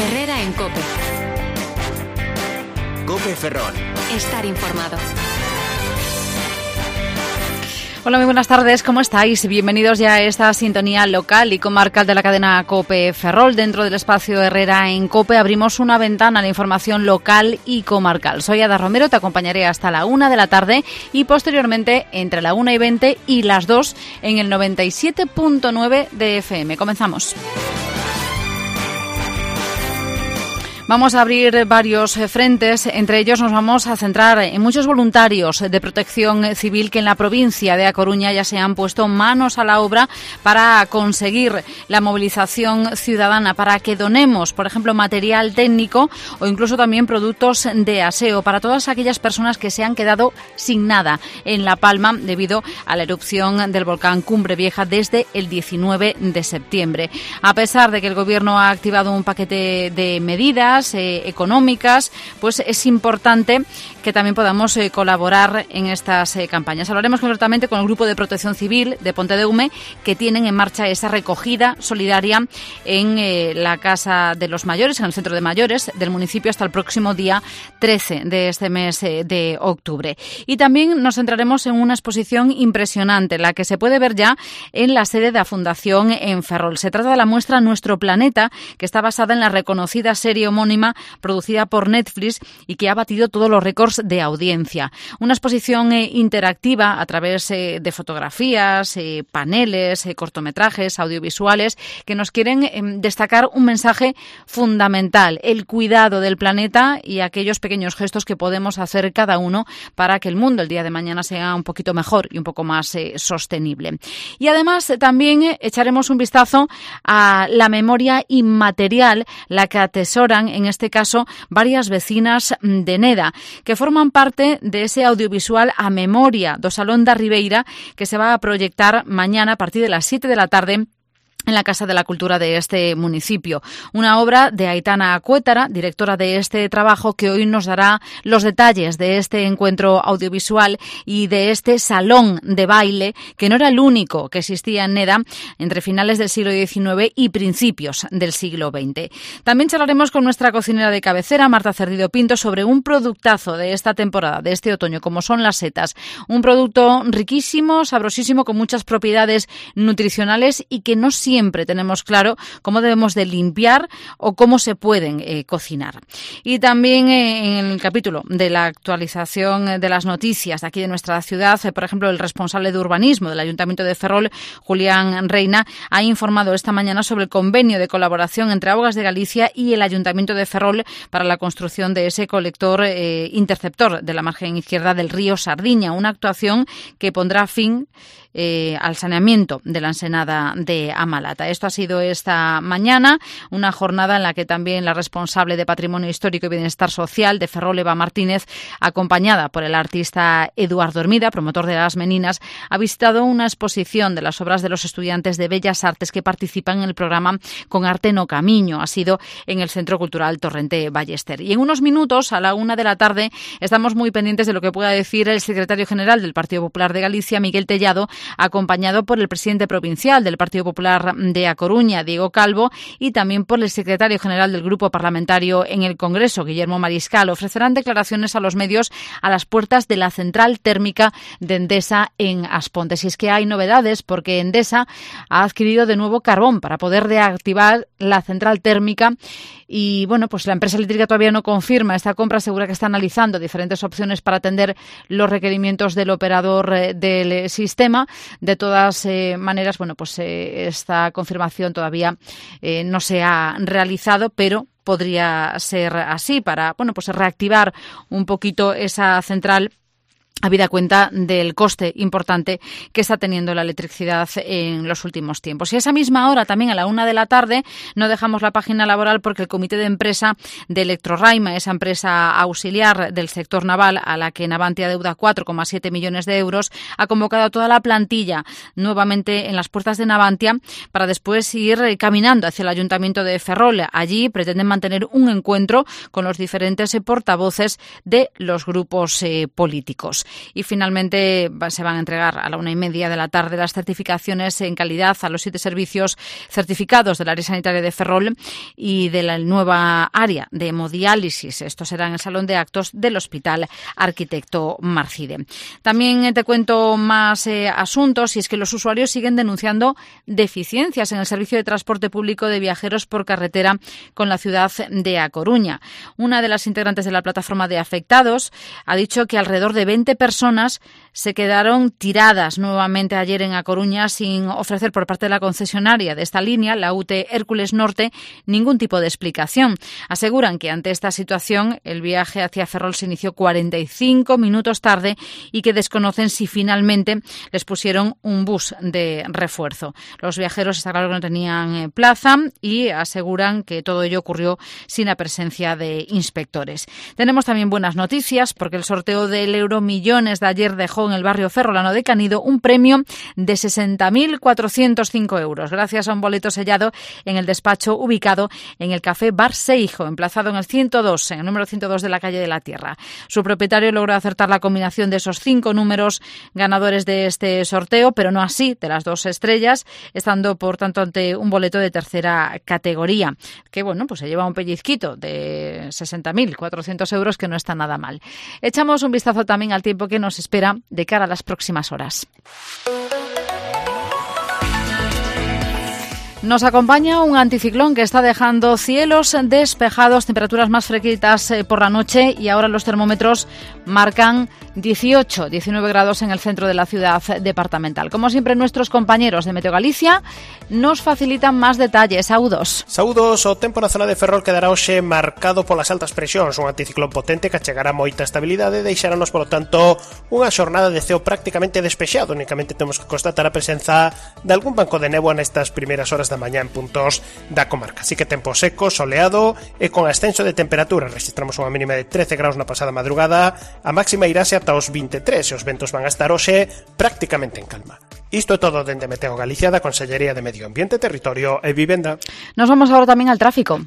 Herrera en COPE. COPE Ferrol. Estar informado. Hola, muy buenas tardes, ¿cómo estáis? Bienvenidos ya a esta sintonía local y comarcal de la cadena COPE Ferrol. Dentro del espacio Herrera en COPE abrimos una ventana a la información local y comarcal. Soy Ada Romero, te acompañaré hasta la 1 de la tarde y posteriormente entre la 1:20 y las 2 en el 97.9 de FM. Comenzamos. Vamos a abrir varios frentes, entre ellos nos vamos a centrar en muchos voluntarios de protección civil que en la provincia de A Coruña ya se han puesto manos a la obra para conseguir la movilización ciudadana, para que donemos, por ejemplo, material técnico o incluso también productos de aseo para todas aquellas personas que se han quedado sin nada en La Palma debido a la erupción del volcán Cumbre Vieja desde el 19 de septiembre. A pesar de que el Gobierno ha activado un paquete de medidas económicas, pues es importante que también podamos colaborar en estas campañas. Hablaremos concretamente con el Grupo de Protección Civil de Pontedeume, que tienen en marcha esa recogida solidaria en la Casa de los Mayores, en el Centro de Mayores del municipio, hasta el próximo día 13 de este mes de octubre. Y también nos centraremos en una exposición impresionante, la que se puede ver ya en la sede de la Fundación en Ferrol. Se trata de la muestra Nuestro Planeta, que está basada en la reconocida serie homónima producida por Netflix y que ha batido todos los récords de audiencia. Una exposición interactiva a través de fotografías, paneles, cortometrajes, audiovisuales, que nos quieren destacar un mensaje fundamental: el cuidado del planeta y aquellos pequeños gestos que podemos hacer cada uno para que el mundo el día de mañana sea un poquito mejor y un poco más sostenible. Y además también echaremos un vistazo a la memoria inmaterial, la que atesoran en este caso varias vecinas de Neda, que forman parte de ese audiovisual A Memoria do Salón da Ribeira, que se va a proyectar mañana a partir de las 7 de la tarde en la Casa de la Cultura de este municipio. Una obra de Aitana Acuétara, directora de este trabajo, que hoy nos dará los detalles de este encuentro audiovisual y de este salón de baile, que no era el único que existía en Neda entre finales del siglo XIX y principios del siglo XX. También charlaremos con nuestra cocinera de cabecera, Marta Cerdido Pinto, sobre un productazo de esta temporada, de este otoño, como son las setas. Un producto riquísimo, sabrosísimo, con muchas propiedades nutricionales y que no siempre tenemos claro cómo debemos de limpiar o cómo se pueden cocinar. Y también en el capítulo de la actualización de las noticias de aquí de nuestra ciudad, por ejemplo, el responsable de urbanismo del Ayuntamiento de Ferrol, Julián Reina, ha informado esta mañana sobre el convenio de colaboración entre Augas de Galicia y el Ayuntamiento de Ferrol para la construcción de ese colector interceptor de la margen izquierda del río Sardiña, una actuación que pondrá fin al saneamiento de la ensenada de Amalata. Esto ha sido esta mañana, una jornada en la que también la responsable de Patrimonio Histórico y Bienestar Social de Ferrol, Eva Martínez, acompañada por el artista Eduardo Hermida, promotor de las Meninas, ha visitado una exposición de las obras de los estudiantes de Bellas Artes que participan en el programa Con Arte no Camiño. Ha sido en el Centro Cultural Torrente Ballester. Y en unos minutos, a la 1 de la tarde, estamos muy pendientes de lo que pueda decir el secretario general del Partido Popular de Galicia, Miguel Tellado, acompañado por el presidente provincial del Partido Popular de A Coruña, Diego Calvo, y también por el secretario general del Grupo Parlamentario en el Congreso, Guillermo Mariscal. Ofrecerán declaraciones a los medios a las puertas de la central térmica de Endesa en Aspontes. Y es que hay novedades, porque Endesa ha adquirido de nuevo carbón para poder reactivar la central térmica. Y bueno, pues la empresa eléctrica todavía no confirma esta compra, asegura que está analizando diferentes opciones para atender los requerimientos del operador del sistema. De todas maneras, bueno, pues esta confirmación todavía no se ha realizado, pero podría ser así para, bueno, pues reactivar un poquito esa central, habida cuenta del coste importante que está teniendo la electricidad en los últimos tiempos. Y a esa misma hora, también a la 1 de la tarde, no dejamos la página laboral porque el comité de empresa de Electroraima, esa empresa auxiliar del sector naval a la que Navantia deuda 4,7 millones de euros, ha convocado a toda la plantilla nuevamente en las puertas de Navantia para después ir caminando hacia el Ayuntamiento de Ferrol. Allí pretenden mantener un encuentro con los diferentes portavoces de los grupos políticos. y finalmente se van a entregar a la 1:30 de la tarde las certificaciones en calidad a los 7 servicios certificados del área sanitaria de Ferrol y de la nueva área de hemodiálisis. Esto será en el Salón de Actos del Hospital Arquitecto Marcide. También te cuento más asuntos, y es que los usuarios siguen denunciando deficiencias en el servicio de transporte público de viajeros por carretera con la ciudad de A Coruña. Una de las integrantes de la plataforma de afectados ha dicho que alrededor de 20 personas se quedaron tiradas nuevamente ayer en A Coruña sin ofrecer por parte de la concesionaria de esta línea, la UT Hércules Norte, ningún tipo de explicación. Aseguran que ante esta situación el viaje hacia Ferrol se inició 45 minutos tarde y que desconocen si finalmente les pusieron un bus de refuerzo. Los viajeros está claro que no tenían plaza y aseguran que todo ello ocurrió sin la presencia de inspectores. Tenemos también buenas noticias porque el sorteo del Euromillones de ayer dejó en el barrio ferrolano de Canido un premio de 60.405 euros, gracias a un boleto sellado en el despacho ubicado en el Café Bar Seijo, emplazado en el número 102 de la calle de la Tierra. Su propietario logró acertar la combinación de esos 5 números ganadores de este sorteo, pero no así de las 2 estrellas, estando por tanto ante un boleto de tercera categoría, que bueno, pues se lleva un pellizquito de 60.400 euros, que no está nada mal. Echamos un vistazo también al tiempo que nos espera de cara a las próximas horas. Nos acompaña un anticiclón que está dejando cielos despejados, temperaturas más fresquitas por la noche, y ahora los termómetros marcan 19 grados en el centro de la ciudad departamental. Como siempre, nuestros compañeros de Meteo Galicia nos facilitan más detalles. Saúdos, o tempo na zona de Ferrol quedará hoxe marcado polas altas presións, un anticiclón potente que achegará moita estabilidade e deixará-nos, polo tanto, unha xornada de ceo prácticamente despexado. Únicamente temos que constatar a presenza de algún banco de néboa nestas primeiras horas da mañá en puntos da comarca. Así que tempo seco, soleado e con ascenso de temperatura. Registramos unha mínima de 13 graus na pasada madrugada, a máxima irase ata os 23 e os ventos van a estar hoxe prácticamente en calma. Isto é todo dende Meteo Galicia, da Consellería de Medio Ambiente, Territorio e Vivenda. Nos vamos agora tamén al tráfico.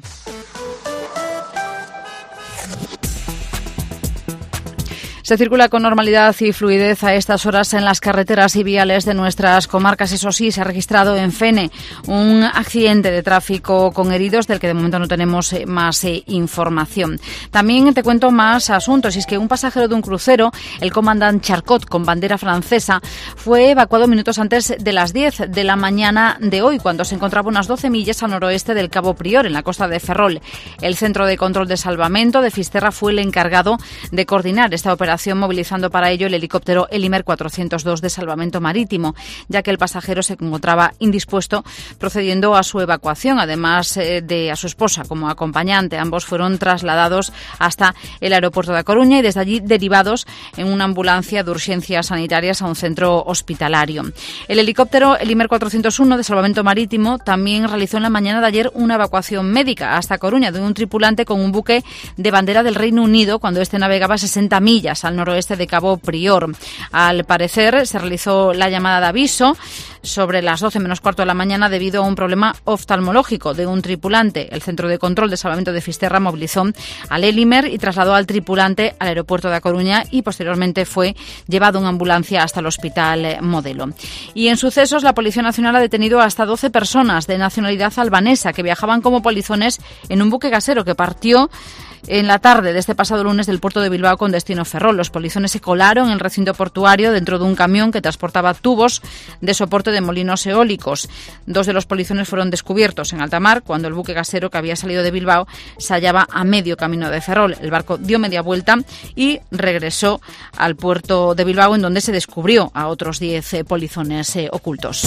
Se circula con normalidad y fluidez a estas horas en las carreteras y viales de nuestras comarcas. Eso sí, se ha registrado en Fene un accidente de tráfico con heridos del que de momento no tenemos más información. También te cuento más asuntos, y es que un pasajero de un crucero, el Commandant Charcot, con bandera francesa, fue evacuado minutos antes de las 10 de la mañana de hoy, cuando se encontraba unas 12 millas al noroeste del Cabo Prior, en la costa de Ferrol. El Centro de Control de Salvamento de Fisterra fue el encargado de coordinar esta operación, movilizando para ello el helicóptero Elimer 402 de Salvamento Marítimo, ya que el pasajero se encontraba indispuesto, procediendo a su evacuación, además de a su esposa como acompañante. Ambos fueron trasladados hasta el aeropuerto de A Coruña y desde allí derivados en una ambulancia de urgencias sanitarias a un centro hospitalario. El helicóptero Elimer 401 de Salvamento Marítimo también realizó en la mañana de ayer una evacuación médica hasta Coruña de un tripulante con un buque de bandera del Reino Unido cuando este navegaba 60 millas al noroeste de Cabo Prior. Al parecer se realizó la llamada de aviso sobre las 12 menos cuarto de la mañana debido a un problema oftalmológico de un tripulante. El Centro de Control de Salvamento de Fisterra movilizó al Elimer y trasladó al tripulante al aeropuerto de A Coruña y posteriormente fue llevado en ambulancia hasta el Hospital Modelo. Y en sucesos, la Policía Nacional ha detenido hasta 12 personas de nacionalidad albanesa que viajaban como polizones en un buque gasero que partió en la tarde de este pasado lunes del puerto de Bilbao con destino Ferrol. Los polizones se colaron en el recinto portuario dentro de un camión que transportaba tubos de soporte de molinos eólicos. 2 de los polizones fueron descubiertos en alta mar cuando el buque gasero que había salido de Bilbao se hallaba a medio camino de Ferrol. El barco dio media vuelta y regresó al puerto de Bilbao, en donde se descubrió a otros 10 polizones ocultos.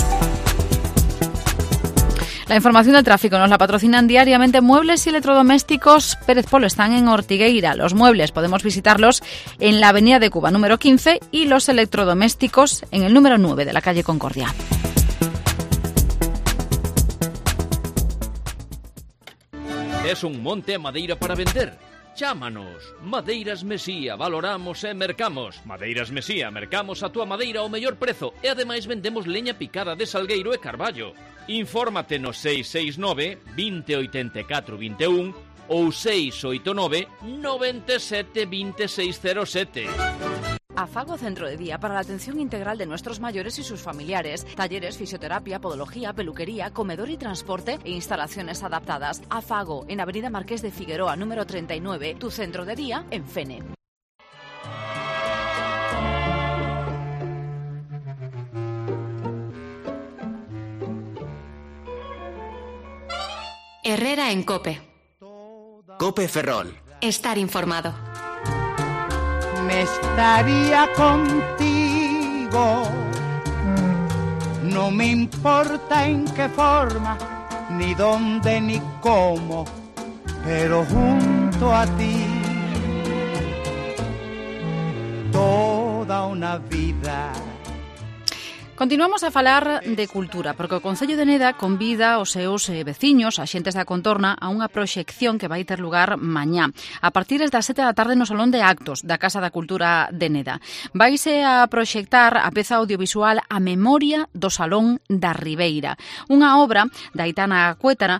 La información del tráfico nos la patrocinan diariamente Muebles y Electrodomésticos Pérez Polo. Están en Ortigueira. Los muebles podemos visitarlos en la Avenida de Cuba número 15 y los electrodomésticos en el número 9 de la calle Concordia. Es un monte a madeira para vender? Chámanos. Madeiras Mesía, valoramos e mercamos. Madeiras Mesía, mercamos a túa madeira ao mellor prezo e ademais vendemos leña picada de salgueiro e carballo. Infórmate no 669 2084 21 ou 689 97 2607. Afago Centro de Día para la atención integral de nuestros mayores y sus familiares. Talleres, fisioterapia, podología, peluquería, comedor y transporte e instalaciones adaptadas. Afago, en Avenida Marqués de Figueroa, número 39, tu centro de día en Fene. Herrera en COPE. COPE Ferrol. Estar informado. Me estaría contigo, no me importa en qué forma, ni dónde ni cómo, pero junto a ti toda una vida. Continuamos a falar de cultura, porque o Concello de Neda convida os seus veciños, axentes da contorna, a unha proxección que vai ter lugar mañá, a partir das 7 da tarde no Salón de Actos da Casa da Cultura de Neda. Vaise a proxectar a peza audiovisual A Memoria do Salón da Ribeira, unha obra da Aitana Cuétara,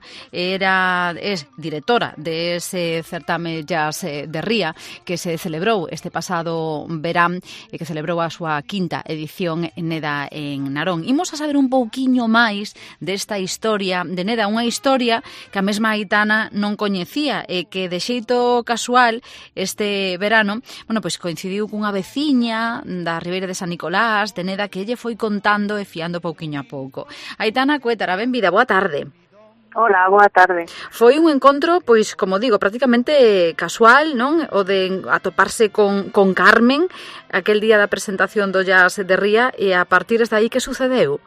é directora dese certame Jazz de Ría, que se celebrou este pasado verán e que celebrou a súa quinta edición en Neda en Narón. Imos a saber un pouquiño máis desta historia de Neda, unha historia que a mesma Aitana non coñecía e que de xeito casual este verano, pois coincidiu cunha veciña da Ribeira de San Nicolás, de Neda, que lle foi contando e fiando pouquiño a pouco. Aitana Cuétara, benvida, boa tarde. Hola, boa tarde. Foi un encontro, pois, como digo, prácticamente casual, non? O de atoparse con Carmen aquel día da presentación do Jazz de Ría e a partir de aí que sucedeu?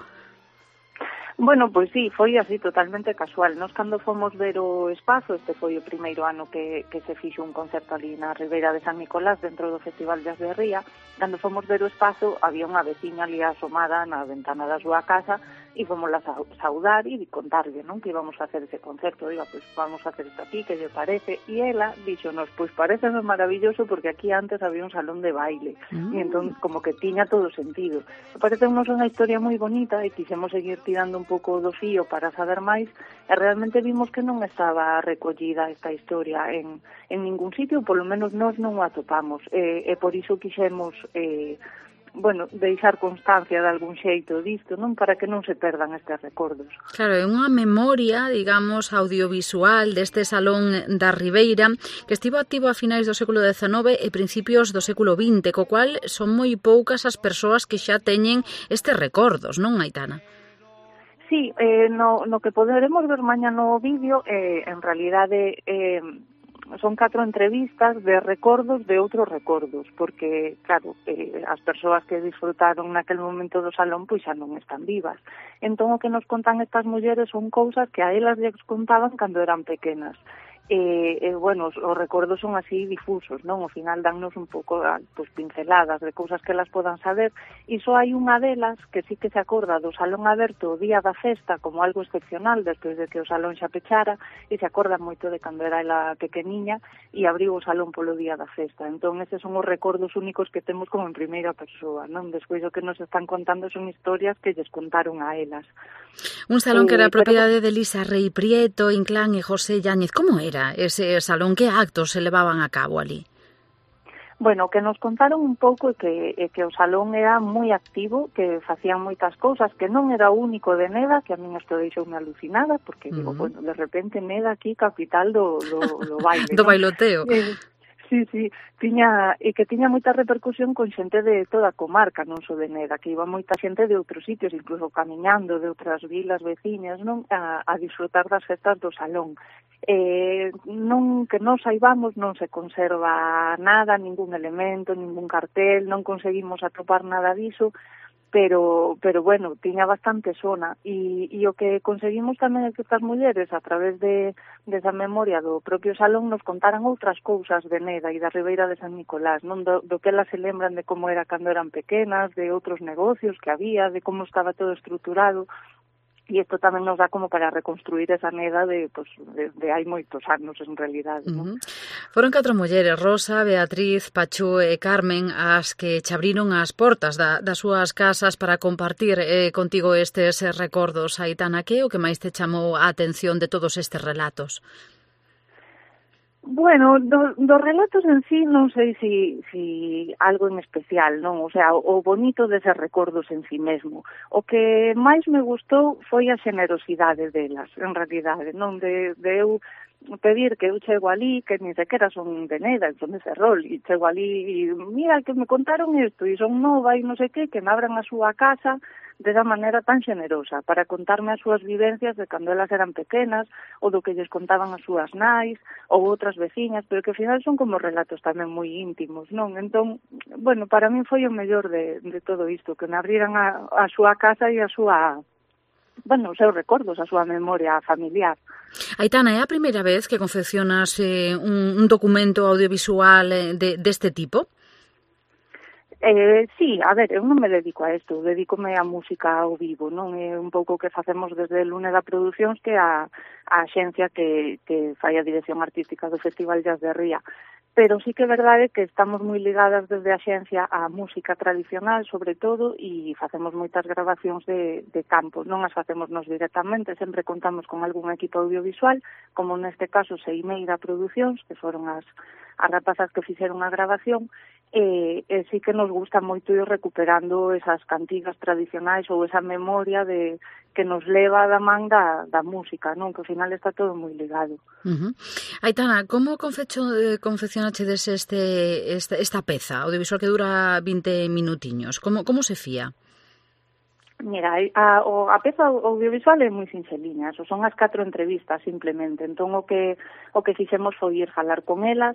Bueno, pois sí, foi así totalmente casual. Nos cando fomos ver o espazo, este foi o primeiro ano que se fixo un concerto ali na Ribeira de San Nicolás dentro do Festival Jazz de Ría. Cando fomos ver o espazo, había unha veciña ali asomada na ventana da súa casa e fomos a saudar e contarlle, non, que íbamos a hacer ese concerto. Diga, pois vamos a hacer isto aquí, que lle parece? E ela dixonos, pois pareceme maravilloso porque aquí antes había un salón de baile. E entón, como que tiña todo sentido. Parece unha historia moi bonita e quixemos seguir tirando un pouco do fío para saber máis e realmente vimos que non estaba recollida esta historia en ningún sitio, polo menos nós non o atopamos e por iso quixemos deixar constancia de algún xeito disto, non, para que non se perdan estes recordos. Claro, é unha memoria, digamos, audiovisual deste Salón da Ribeira que estivo activo a finais do século XIX e principios do século XX, co cual son moi poucas as persoas que xa teñen estes recordos, non, Aitana? Sí, no que poderemos ver mañá no vídeo, en realidade son 4 entrevistas de recordos de outros recordos, porque, claro, as persoas que disfrutaron naquel momento do salón pois xa non están vivas. Entón, o que nos contan estas mulleres son cousas que a elas lles contaban cando eran pequenas. Os recordos son así difusos, non? Ao final dannos un pouco pinceladas de cousas que elas podan saber, e só hai unha delas que sí que se acorda do salón aberto o día da festa como algo excepcional despois de que o salón xa pechara, e se acorda moito de cando era ela pequeniña e abriu o salón polo día da festa. Entón, eses son os recordos únicos que temos como en primeira persoa, non? Despois o que nos están contando son historias que lles contaron a elas. Un salón que era propiedade de Elisa Rei Prieto, Inclán e José Yáñez. Como era ese salón? Que actos se levaban a cabo ali? Bueno, que nos contaron un pouco que o salón era moi activo, que facían moitas cousas, que non era o único de Neda, que a min isto deixoume alucinada, porque digo, bueno, de repente Neda aquí capital do baile. Do bailoteo. Sí, tiña moita repercusión con xente de toda a comarca, non só de Neda, que iba moita xente de outros sitios, incluso camiñando de outras vilas veciñas, non, a disfrutar das festas do salón. Non que nos saibamos, non se conserva nada, ningún elemento, ningún cartel, non conseguimos atopar nada diso, pero bueno, tiña bastante sona e o que conseguimos tamén é que estas mulleres a través desa memoria do propio salón nos contaran outras cousas de Neda e da Ribeira de San Nicolás, non do que elas se lembran de como era cando eran pequenas, de outros negocios que había, de como estaba todo estruturado. E isto tamén nos dá como para reconstruir esa Neda de hai moitos anos, en realidade, non? Foron 4 mulleres, Rosa, Beatriz, Pachú e Carmen, as que che abriron as portas das súas casas para compartir contigo estes recordos. Aitana, que é o que máis te chamou a atención de todos estes relatos? Bueno, dos relatos en sí non sei si algo en especial, non? O sea, o bonito deses recordos en sí mesmo. O que máis me gustou foi a xenerosidade delas, en realidade, non? De eu pedir que eu chego ali, que ni sequera son de Neda, son de Ferrol, e chego ali e mira que me contaron isto, e son nova e non sei que me abran a súa casa desa maneira tan xenerosa, para contarme as súas vivencias de cando elas eran pequenas, ou do que lles contaban as súas nais, ou outras veciñas, pero que ao final son como relatos tamén moi íntimos, non? Entón, bueno, para mí foi o mellor de todo isto, que me abriran a súa casa e a súa, bueno, os seus recordos, a súa memoria familiar. Aitana, é a primeira vez que confeccionas un documento audiovisual deste tipo? Sí, a ver, eu non me dedico a isto, dedícome a música ao vivo, non? É un pouco que facemos desde Luneda Producións, que é a axencia que fai a dirección artística do Festival Jazz de Ría. Pero sí que é verdade que estamos moi ligadas desde a axencia á música tradicional, sobre todo, e facemos moitas grabacións de campo. Non as facemos nos directamente, sempre contamos con algún equipo audiovisual, como neste caso Seimeira Producións, que foron as rapazas que fixeron a grabación, e sí que nos gusta moito ir recuperando esas cantigas tradicionais ou esa memoria que nos leva da man da música, non? Que ao final está todo moi ligado. Aitana, como confeccionachedes esta peza audiovisual que dura 20 minutiños? Como se fía? Mira, a peza audiovisual é moi sinxeliña, son as 4 entrevistas simplemente, entón o que fixemos foi ir falar con elas,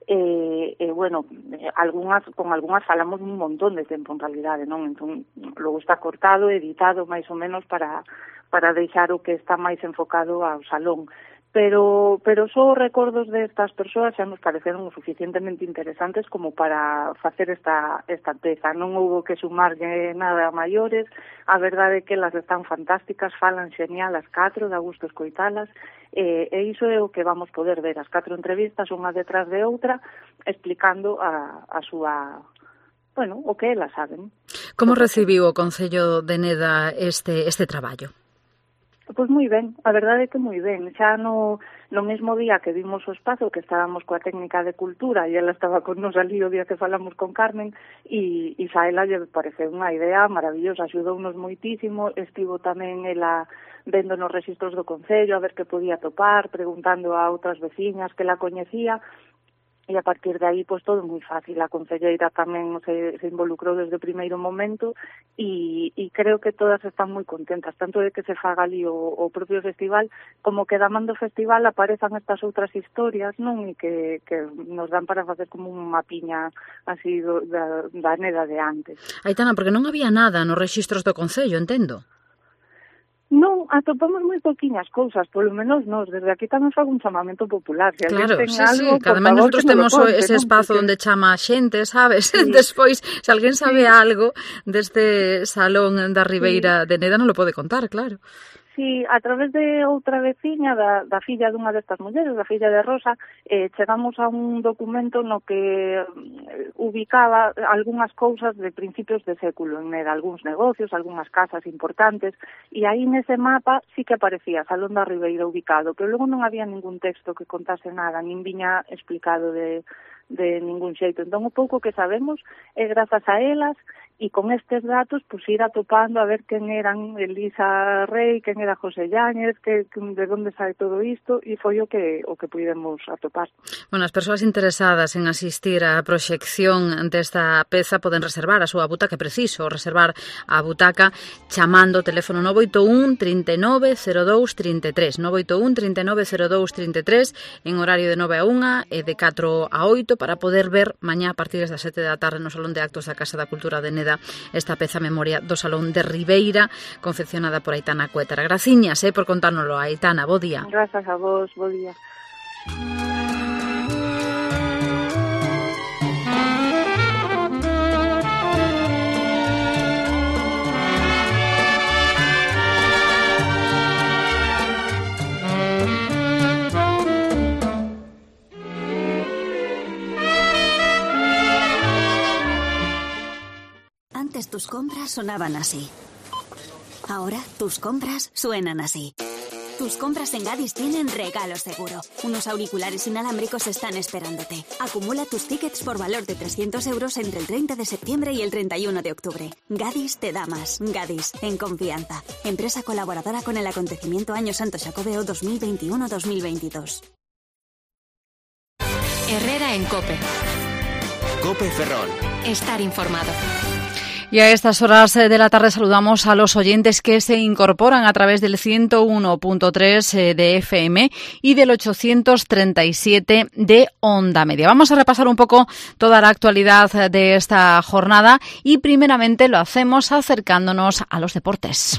bueno, con algunhas falamos un montón de tempo en realidade, non? Entón, logo está cortado, editado máis ou menos para deixar o que está máis enfocado ao salón. Pero só os recordos destas persoas xa nos pareceron o suficientemente interesantes como para facer esta peza. Non houbo que sumarlle nada a maiores, a verdade é que elas están fantásticas, falan xenial as 4, dá gusto escoitalas, e iso é o que vamos poder ver, as 4 entrevistas, unha detrás de outra, explicando a súa, bueno, o que elas saben. Como recibiu o Concello de Neda este traballo? Pois moi ben, a verdade é que moi ben. Xa no mesmo día que vimos o espazo, que estábamos coa técnica de cultura e ela estaba con nos ali o día que falamos con Carmen, e xa ela lle pareceu unha idea maravillosa, axudounos moitísimo, estivo tamén ela vendo nos registros do Concello a ver que podía topar, preguntando a outras veciñas que la coñecía, e a partir de aí, pois, todo moi fácil. A concelleira tamén se involucrou desde o primeiro momento e creo que todas están moi contentas, tanto de que se faga ali o propio festival, como que da man do festival aparezan estas outras historias, non? E que nos dan para facer como un mapiña así da Neda de antes. Aitana, porque non había nada nos rexistros do Concello, entendo? Non, atopamos moi poquinhas cousas, polo menos nós, desde aquí tamén fago un chamamento popular. Se claro, ten algo, que ademais nosotros temos ese espazo onde chama a xente, sabes? Sí. Despois, se alguén sabe algo deste salón da Ribeira de Neda non lo pode contar, claro. Sí, a través de outra veciña, da filla dunha destas mulleres, da filla de Rosa, chegamos a un documento no que ubicaba algunhas cousas de principios de século en Neda, algúns negocios, algunhas casas importantes, e aí nese mapa sí que aparecía Salón da Ribeira ubicado, pero logo non había ningún texto que contase nada, nin viña explicado de ningún xeito. Entón, o pouco que sabemos é grazas a elas, e con estes datos, pues, ir atopando a ver quen eran Elisa Rey, quen era José Yáñez, de onde sae todo isto, e foi o que pudemos atopar. Bueno, as persoas interesadas en asistir á proxección desta peza poden reservar a súa butaca, preciso reservar a butaca chamando o teléfono 981 39 02 33, 981 39 02 33, en horario de 9 a 1 e de 4 a 8, para poder ver mañá a partir das 7 da tarde no Salón de Actos da Casa da Cultura de Neda esta peza memoria do Salón de Ribeira, confeccionada por Aitana Cuétara. Graciñas por contárnoslo, Aitana. Bo día. Grazas a vos, bo día. Antes tus compras sonaban así. Ahora tus compras suenan así. Tus compras en Gadis tienen regalo seguro. Unos auriculares inalámbricos están esperándote. Acumula tus tickets por valor de 300 euros entre el 30 de septiembre y el 31 de octubre. Gadis te da más. Gadis, en confianza. Empresa colaboradora con el acontecimiento Año Santo Xacobeo 2021-2022. Herrera en COPE. COPE Ferrol. Estar informado. Y a estas horas de la tarde saludamos a los oyentes que se incorporan a través del 101.3 de FM y del 837 de Onda Media. Vamos a repasar un poco toda la actualidad de esta jornada y primeramente lo hacemos acercándonos a los deportes.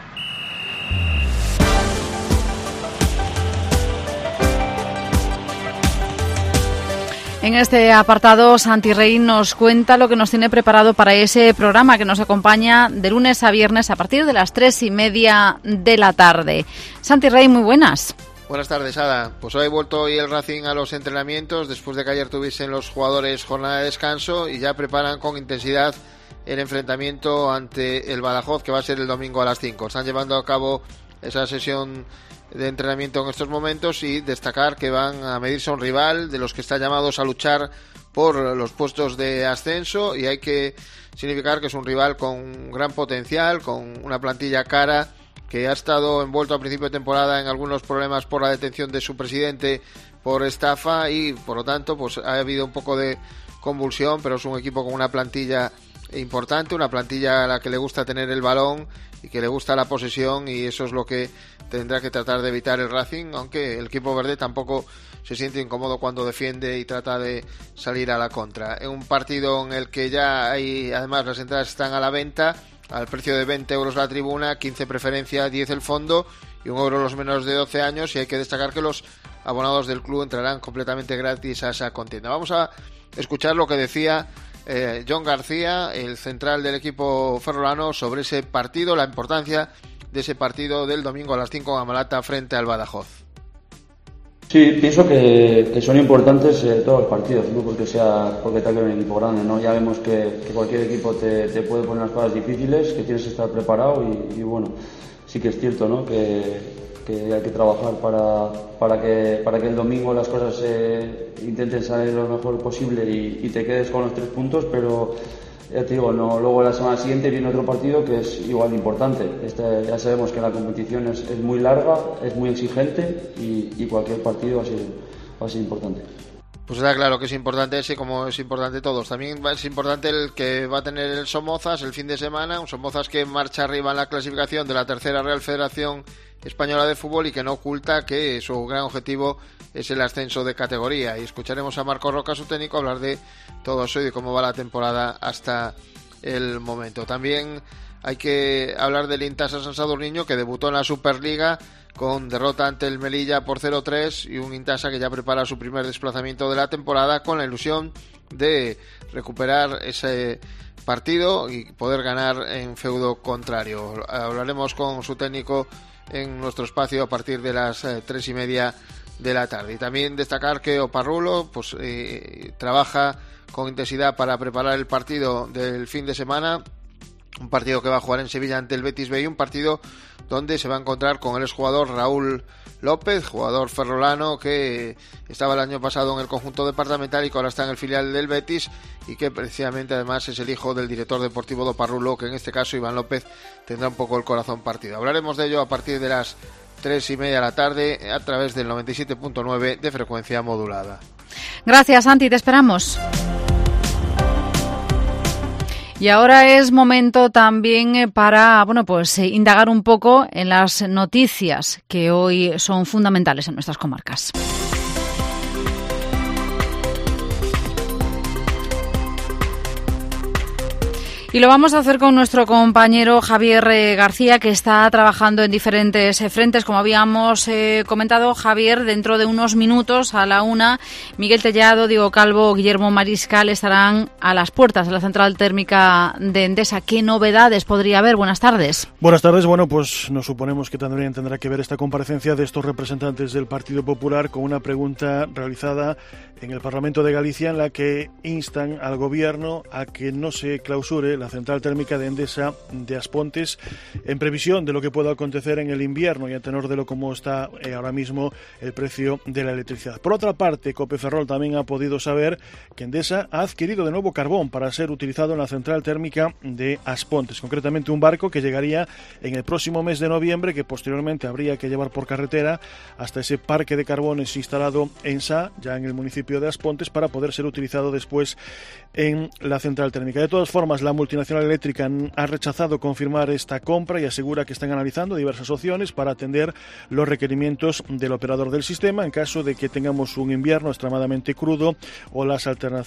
En este apartado, Santi Rey nos cuenta lo que nos tiene preparado para ese programa que nos acompaña de lunes a viernes a partir de las 3:30 de la tarde. Santi Rey, muy buenas. Buenas tardes, Ada. Pues hoy ha vuelto hoy el Racing a los entrenamientos después de que ayer tuviesen los jugadores jornada de descanso y ya preparan con intensidad el enfrentamiento ante el Badajoz, que va a ser el domingo a las 5. Están llevando a cabo esa sesión de entrenamiento en estos momentos y destacar que van a medirse a un rival de los que están llamados a luchar por los puestos de ascenso, y hay que significar que es un rival con gran potencial, con una plantilla cara, que ha estado envuelto a principio de temporada en algunos problemas por la detención de su presidente por estafa y por lo tanto pues ha habido un poco de convulsión, pero es un equipo con una plantilla importante, una plantilla a la que le gusta tener el balón y que le gusta la posesión, y eso es lo que tendrá que tratar de evitar el Racing, aunque el equipo verde tampoco se siente incómodo cuando defiende y trata de salir a la contra. En un partido en el que ya hay, además las entradas están a la venta al precio de 20 euros la tribuna, 15 preferencia, 10 el fondo y 1 euro los menores de 12 años, y hay que destacar que los abonados del club entrarán completamente gratis a esa contienda. Vamos a escuchar lo que decía John García, el central del equipo ferrolano, sobre ese partido, la importancia de ese partido del domingo a las 5 en Amalata frente al Badajoz. Sí, pienso que son importantes todos los partidos, no porque tenga un equipo grande, ¿no? Ya vemos que cualquier equipo te puede poner las cosas difíciles, que tienes que estar preparado y bueno, sí que es cierto, ¿no? Que hay que trabajar para que el domingo las cosas intenten salir lo mejor posible y te quedes con los 3 puntos, pero ya te digo, no, luego la semana siguiente viene otro partido que es igual de importante. Ya sabemos que la competición es muy larga, es muy exigente y cualquier partido va a ser importante. Pues está claro que es importante ese, como es importante todos. También es importante el que va a tener el Somozas el fin de semana, un Somozas que marcha arriba en la clasificación de la tercera Real Federación Española de Fútbol y que no oculta que su gran objetivo es el ascenso de categoría. Y escucharemos a Marco Roca, su técnico, hablar de todo eso y de cómo va la temporada hasta el momento. También hay que hablar del Intasa San Sadurniño, que debutó en la Superliga con derrota ante el Melilla por 0-3, y un Intasa que ya prepara su primer desplazamiento de la temporada con la ilusión de recuperar ese partido y poder ganar en feudo contrario. Hablaremos con su técnico en nuestro espacio a partir de las 3:30 de la tarde. Y también destacar que Oparrulo trabaja con intensidad para preparar el partido del fin de semana, un partido que va a jugar en Sevilla ante el Betis B, un partido donde se va a encontrar con el exjugador Raúl López, jugador ferrolano que estaba el año pasado en el conjunto departamental y que ahora está en el filial del Betis, y que precisamente además es el hijo del director deportivo de Oparrulo, que en este caso Iván López tendrá un poco el corazón partido. Hablaremos de ello a partir de las 3:30 de la tarde a través del 97.9 de frecuencia modulada. Gracias, Santi, te esperamos. Y ahora es momento también para, indagar un poco en las noticias que hoy son fundamentales en nuestras comarcas. Y lo vamos a hacer con nuestro compañero Javier García, que está trabajando en diferentes frentes. Como habíamos comentado, Javier, dentro de unos minutos a la 1, Miguel Tellado, Diego Calvo, Guillermo Mariscal estarán a las puertas de la central térmica de Endesa. ¿Qué novedades podría haber? Buenas tardes. Buenas tardes. Bueno, pues nos suponemos que también tendrá que ver esta comparecencia de estos representantes del Partido Popular con una pregunta realizada en el Parlamento de Galicia en la que instan al Gobierno a que no se clausure la central térmica de Endesa de Aspontes, en previsión de lo que pueda acontecer en el invierno y a tenor de lo como está ahora mismo el precio de la electricidad. Por otra parte, Cope Ferrol también ha podido saber que Endesa ha adquirido de nuevo carbón para ser utilizado en la central térmica de Aspontes, concretamente un barco que llegaría en el próximo mes de noviembre, que posteriormente habría que llevar por carretera hasta ese parque de carbones instalado en Sá, ya en el municipio de Aspontes, para poder ser utilizado después en la central térmica. De todas formas, la multinacional eléctrica ha rechazado confirmar esta compra y asegura que están analizando diversas opciones para atender los requerimientos del operador del sistema en caso de que tengamos un invierno extremadamente crudo o las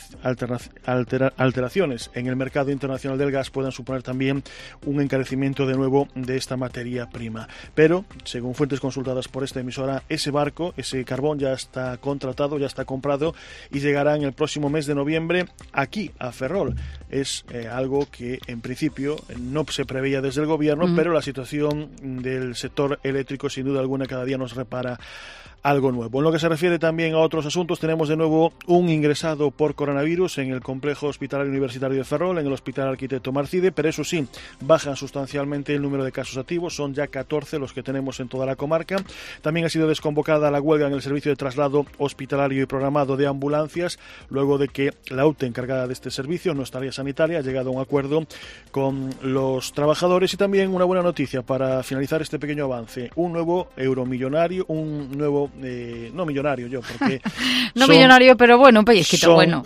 alteraciones en el mercado internacional del gas puedan suponer también un encarecimiento de nuevo de esta materia prima. Pero, según fuentes consultadas por esta emisora, ese barco, ese carbón ya está contratado, ya está comprado y llegará en el próximo mes de noviembre aquí a Ferrol. Es algo que en principio no se preveía desde el gobierno, pero la situación del sector eléctrico sin duda alguna cada día nos repara algo nuevo. En lo que se refiere también a otros asuntos, tenemos de nuevo un ingresado por coronavirus en el complejo hospitalario universitario de Ferrol, en el Hospital Arquitecto Marcide, pero eso sí, baja sustancialmente el número de casos activos, son ya 14 los que tenemos en toda la comarca. También ha sido desconvocada la huelga en el servicio de traslado hospitalario y programado de ambulancias, luego de que la UTE encargada de este servicio, nuestra área sanitaria, ha llegado a un acuerdo con los trabajadores. Y también una buena noticia para finalizar este pequeño avance, un nuevo euromillonario, un nuevo no millonario yo, porque no millonario, pero bueno, un pellizquito bueno.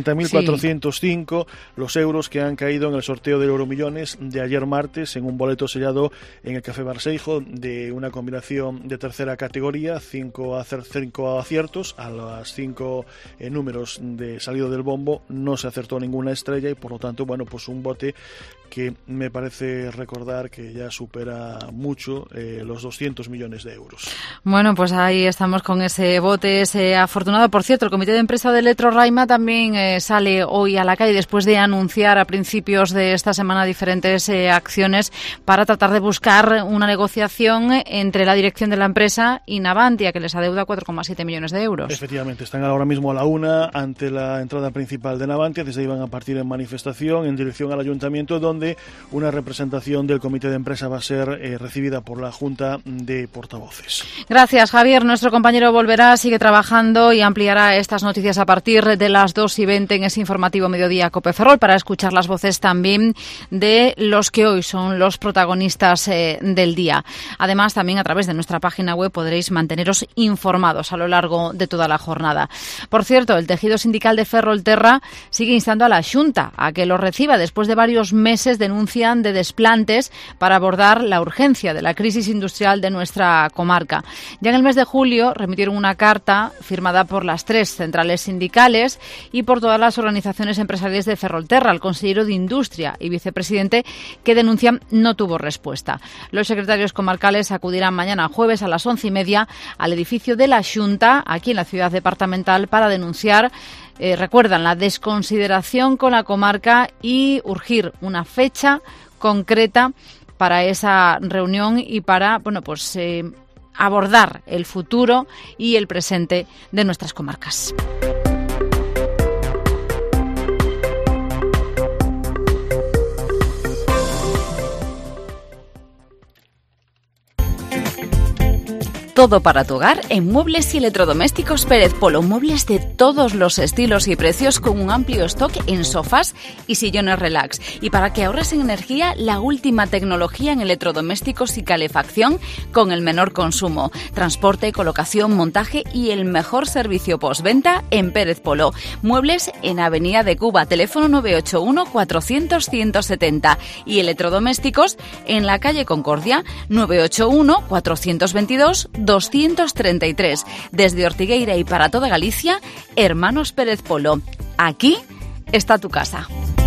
60.405 los euros que han caído en el sorteo del Euromillones de ayer martes en un boleto sellado en el Café Barseijo de una combinación de tercera categoría, 5 aciertos a los 5 números de salido del bombo, no se acertó ninguna estrella y por lo tanto, bueno, pues un bote que me parece recordar que ya supera mucho los 200 millones de euros. Bueno, pues ahí estamos con ese bote, ese afortunado. Por cierto, el Comité de Empresa de Electroraima también sale hoy a la calle después de anunciar a principios de esta semana diferentes acciones para tratar de buscar una negociación entre la dirección de la empresa y Navantia, que les adeuda 4,7 millones de euros. Efectivamente, están ahora mismo a la una ante la entrada principal de Navantia. Desde ahí van a partir en manifestación en dirección al ayuntamiento, donde una representación del comité de empresa va a ser recibida por la Junta de Portavoces. Gracias, Javier. Nuestro compañero volverá, sigue trabajando y ampliará estas noticias a partir de las 2:20 en ese informativo Mediodía Cope Ferrol para escuchar las voces también de los que hoy son los protagonistas del día. Además, también a través de nuestra página web podréis manteneros informados a lo largo de toda la jornada. Por cierto, el tejido sindical de Ferrolterra sigue instando a la Xunta a que lo reciba después de varios meses denuncian de desplantes para abordar la urgencia de la crisis industrial de nuestra comarca. Ya en el mes de julio remitieron una carta firmada por las 3 centrales sindicales y por todas las organizaciones empresariales de Ferrolterra al consejero de Industria y vicepresidente, que denuncian no tuvo respuesta. Los secretarios comarcales acudirán mañana jueves a las 11:30 al edificio de la Xunta, aquí en la ciudad departamental, para denunciar recuerdan la desconsideración con la comarca y urgir una fecha concreta para esa reunión y para abordar el futuro y el presente de nuestras comarcas. Todo para tu hogar en Muebles y Electrodomésticos Pérez Polo. Muebles de todos los estilos y precios con un amplio stock en sofás y sillones relax. Y para que ahorres en energía, la última tecnología en electrodomésticos y calefacción con el menor consumo. Transporte, colocación, montaje y el mejor servicio postventa en Pérez Polo. Muebles en Avenida de Cuba, teléfono 981 400 170. Y electrodomésticos en la calle Concordia, 981 422 233. Desde Ortigueira y para toda Galicia, Hermanos Pérez Polo. Aquí está tu casa.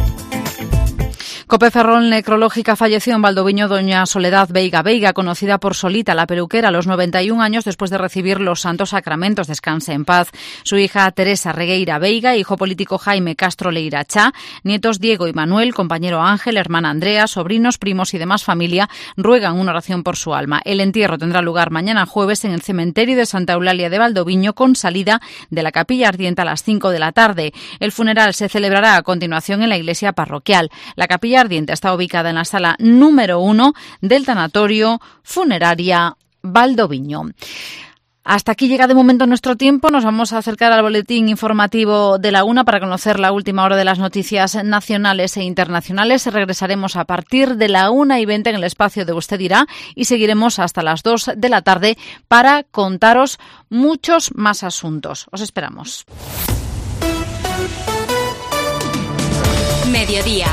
Cope Ferrol necrológica falleció en Valdoviño doña Soledad Veiga, conocida por Solita, la peluquera, a los 91 años después de recibir los santos sacramentos. Descanse en paz. Su hija Teresa Regueira Veiga, hijo político Jaime Castro Leirachá, nietos Diego y Manuel, compañero Ángel, hermana Andrea, sobrinos, primos y demás familia ruegan una oración por su alma. El entierro tendrá lugar mañana jueves en el cementerio de Santa Eulalia de Valdoviño, con salida de la Capilla Ardiente a las 5 de la tarde. El funeral se celebrará a continuación en la iglesia parroquial. La Capilla Ardiente está ubicada en la sala número 1 del tanatorio Funeraria Valdoviño. Hasta aquí llega de momento nuestro tiempo. Nos vamos a acercar al boletín informativo de la 1 para conocer la última hora de las noticias nacionales e internacionales. Regresaremos a partir de la 1:20 en el espacio de Usted Dirá y seguiremos hasta las 2 de la tarde para contaros muchos más asuntos. Os esperamos. Mediodía.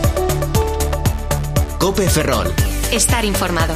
COPE Ferrol. Estar informado.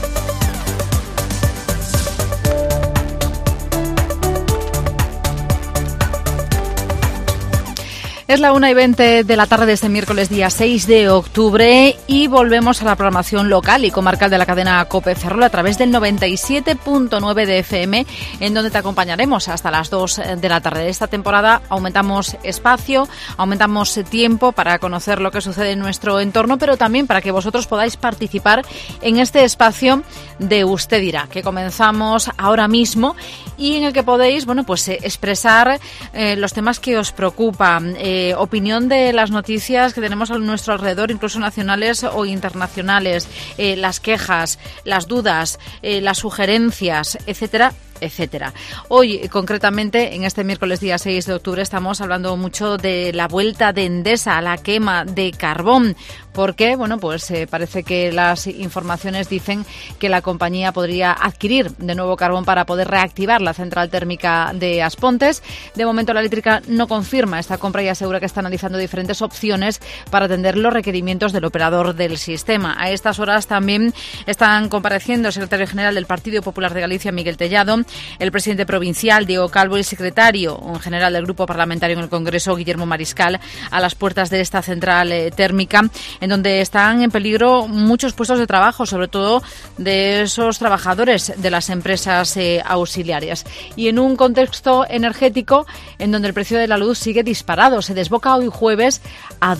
Es la 1:20 de la tarde de este miércoles día 6 de octubre y volvemos a la programación local y comarcal de la cadena COPE Ferrol a través del 97.9 de FM, en donde te acompañaremos hasta las 2 de la tarde. Esta temporada aumentamos espacio, aumentamos tiempo para conocer lo que sucede en nuestro entorno, pero también para que vosotros podáis participar en este espacio de Usted Dirá, que comenzamos ahora mismo y en el que podéis, expresar los temas que os preocupan, opinión de las noticias que tenemos a nuestro alrededor, incluso nacionales o internacionales, las quejas, las dudas, las sugerencias, etcétera, etcétera. Hoy, concretamente, en este miércoles día 6 de octubre, estamos hablando mucho de la vuelta de Endesa a la quema de carbón, porque, parece que las informaciones dicen que la compañía podría adquirir de nuevo carbón para poder reactivar la central térmica de Aspontes. De momento, la eléctrica no confirma esta compra y asegura que está analizando diferentes opciones para atender los requerimientos del operador del sistema. A estas horas también están compareciendo el secretario general del Partido Popular de Galicia, Miguel Tellado, el presidente provincial, Diego Calvo, y el secretario general del Grupo Parlamentario en el Congreso, Guillermo Mariscal, a las puertas de esta central térmica, en donde están en peligro muchos puestos de trabajo, sobre todo de esos trabajadores de las empresas auxiliares. Y en un contexto energético en donde el precio de la luz sigue disparado, se desboca hoy jueves a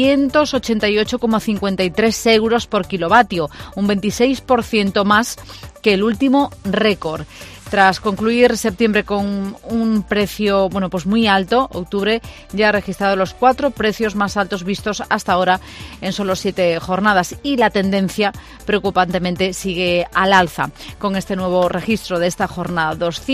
288,53 euros por kilovatio, un 26% más que el último récord. Tras concluir septiembre con un precio muy alto, octubre ya ha registrado los 4 precios más altos vistos hasta ahora en solo 7 jornadas y la tendencia preocupantemente sigue al alza con este nuevo registro de esta jornada,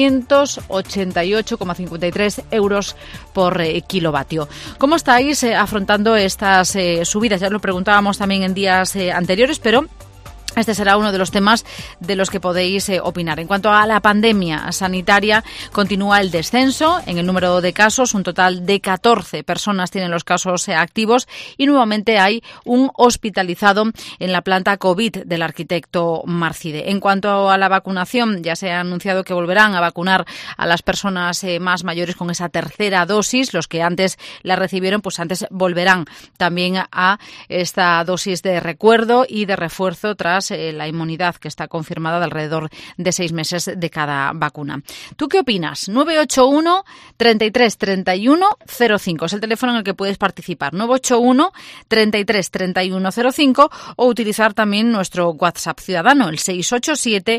288,53 euros por kilovatio. ¿Cómo estáis afrontando estas subidas? Ya lo preguntábamos también en días anteriores, pero este será uno de los temas de los que podéis opinar. En cuanto a la pandemia sanitaria, continúa el descenso en el número de casos. Un total de 14 personas tienen los casos activos y nuevamente hay un hospitalizado en la planta COVID del arquitecto Marcide. En cuanto a la vacunación, ya se ha anunciado que volverán a vacunar a las personas más mayores con esa tercera dosis. Los que antes la recibieron, antes volverán también a esta dosis de recuerdo y de refuerzo tras la inmunidad que está confirmada de alrededor de 6 meses de cada vacuna. ¿Tú qué opinas? 981 33 31 05 es el teléfono en el que puedes participar. 981 33 31 05 o utilizar también nuestro WhatsApp ciudadano, el 687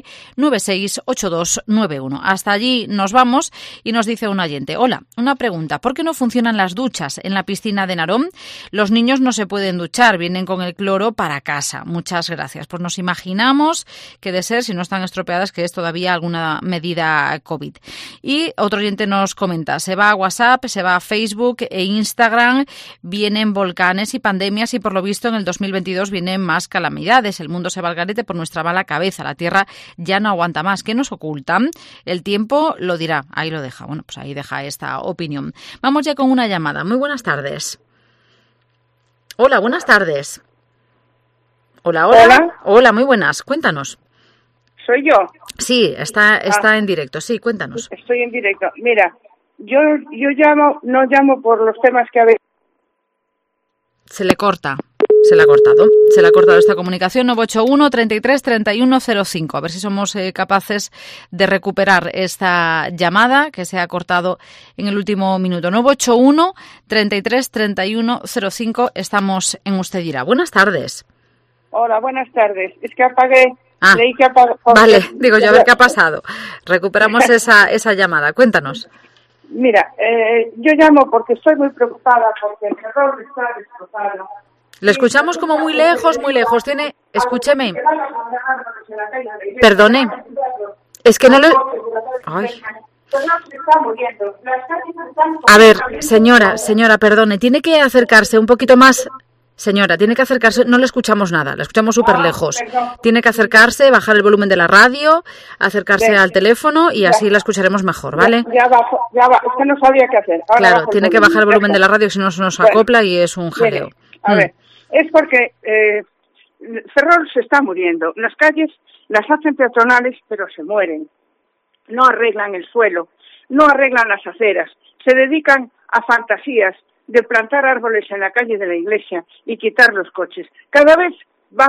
968291. Hasta allí nos vamos y nos dice un oyente: hola, una pregunta, ¿por qué no funcionan las duchas en la piscina de Narón? Los niños no se pueden duchar, vienen con el cloro para casa. Muchas gracias. Pues nos imaginamos que de ser, si no están estropeadas, que es todavía alguna medida COVID. Y otro oyente nos comenta: se va a WhatsApp, se va a Facebook e Instagram, vienen volcanes y pandemias y por lo visto en el 2022 vienen más calamidades. El mundo se va al garete por nuestra mala cabeza. La Tierra ya no aguanta más. ¿Qué nos ocultan? El tiempo lo dirá. Ahí lo deja. Bueno, pues ahí deja esta opinión. Vamos ya con una llamada. Muy buenas tardes. Hola, buenas tardes. Hola, hola. Hola. Hola, muy buenas. Cuéntanos. ¿Soy yo? Sí, está en directo. Sí, cuéntanos. Estoy en directo. Mira, yo no llamo por los temas que habéis... Se le corta. Se le ha cortado esta comunicación. 981 33 31 05. A ver si somos capaces de recuperar esta llamada que se ha cortado en el último minuto. 981 33 31 05. Estamos en Usted Dirá. Buenas tardes. Hola, buenas tardes. Es que apagué. Leí que vale, digo yo, a ver qué ha pasado. Recuperamos esa llamada. Cuéntanos. Mira, yo llamo porque estoy muy preocupada porque el error está destrozado. Le escuchamos como muy lejos, muy lejos. Escúcheme. Perdone. Es que no le... Ay. A ver, señora, perdone. Tiene que acercarse un poquito más... Señora, tiene que acercarse, no le escuchamos nada, la escuchamos súper lejos. Tiene que acercarse, bajar el volumen de la radio, acercarse al teléfono y así la escucharemos mejor, ¿vale? Ya bajo, es que no sabía qué hacer. Ahora claro, tiene que bajar el volumen de la radio, si no se nos acopla y es un jaleo. A ver, es porque Ferrol se está muriendo. Las calles las hacen peatonales, pero se mueren. No arreglan el suelo, no arreglan las aceras, se dedican a fantasías de plantar árboles en la calle de la iglesia y quitar los coches. Cada vez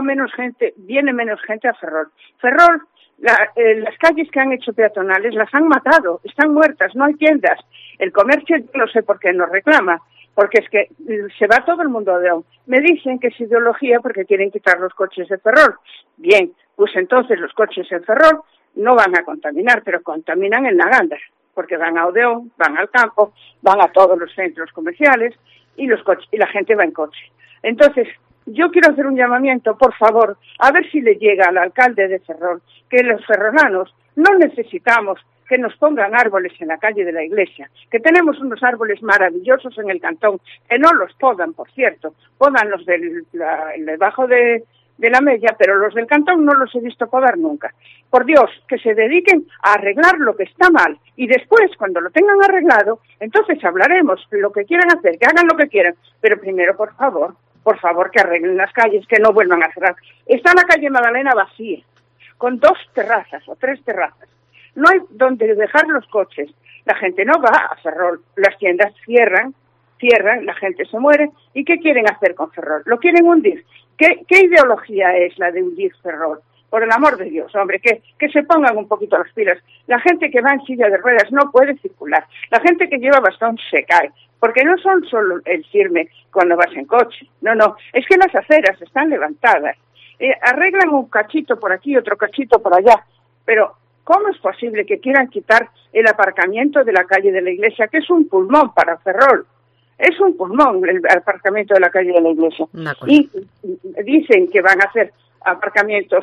viene menos gente a Ferrol. Ferrol, las calles que han hecho peatonales las han matado, están muertas, no hay tiendas. El comercio, no sé por qué nos reclama, porque es que se va todo el mundo de hoy. Me dicen que es ideología porque quieren quitar los coches de Ferrol. Bien, pues entonces los coches en Ferrol no van a contaminar, pero contaminan en Nagandas, porque van a Odeón, van al campo, van a todos los centros comerciales y la gente va en coche. Entonces, yo quiero hacer un llamamiento, por favor, a ver si le llega al alcalde de Ferrol, que los ferrolanos no necesitamos que nos pongan árboles en la calle de la iglesia, que tenemos unos árboles maravillosos en el cantón, que no los podan, por cierto, podan los debajo de la Mella, pero los del cantón no los he visto podar nunca. Por Dios, que se dediquen a arreglar lo que está mal y después, cuando lo tengan arreglado, entonces hablaremos lo que quieran hacer, que hagan lo que quieran, pero primero, por favor, que arreglen las calles, que no vuelvan a cerrar. Está la calle Magdalena vacía, con 2 terrazas o 3 terrazas. No hay donde dejar los coches. La gente no va a Ferrol, las tiendas cierran, la gente se muere. ¿Y qué quieren hacer con Ferrol? Lo quieren hundir. ¿Qué ideología es la de hundir Ferrol? Por el amor de Dios, hombre, que se pongan un poquito las pilas. La gente que va en silla de ruedas no puede circular. La gente que lleva bastón se cae. Porque no son solo el firme cuando vas en coche. No, es que las aceras están levantadas. Arreglan un cachito por aquí, otro cachito por allá. Pero, ¿cómo es posible que quieran quitar el aparcamiento de la calle de la iglesia, que es un pulmón para Ferrol? Es un pulmón el aparcamiento de la calle de la iglesia. Y dicen que van a hacer aparcamientos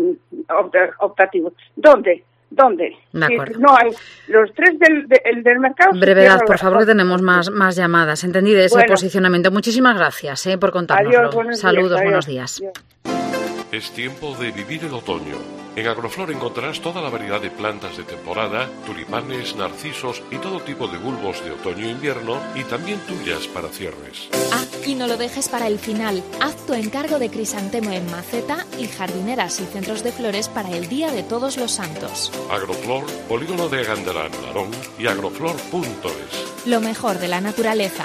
optativos. ¿Dónde? No hay los 3 del mercado. Brevedad, por favor, que tenemos más llamadas. Entendí de ese posicionamiento. Muchísimas gracias por contárnoslo. Adiós, Saludos, buenos días. Es tiempo de vivir el otoño. En Agroflor encontrarás toda la variedad de plantas de temporada, tulipanes, narcisos y todo tipo de bulbos de otoño e invierno y también tuyas para cierres. Y no lo dejes para el final. Haz tu encargo de crisantemo en maceta y jardineras y centros de flores para el Día de Todos los Santos. Agroflor, Polígono de Agandarán, Larón y agroflor.es. Lo mejor de la naturaleza.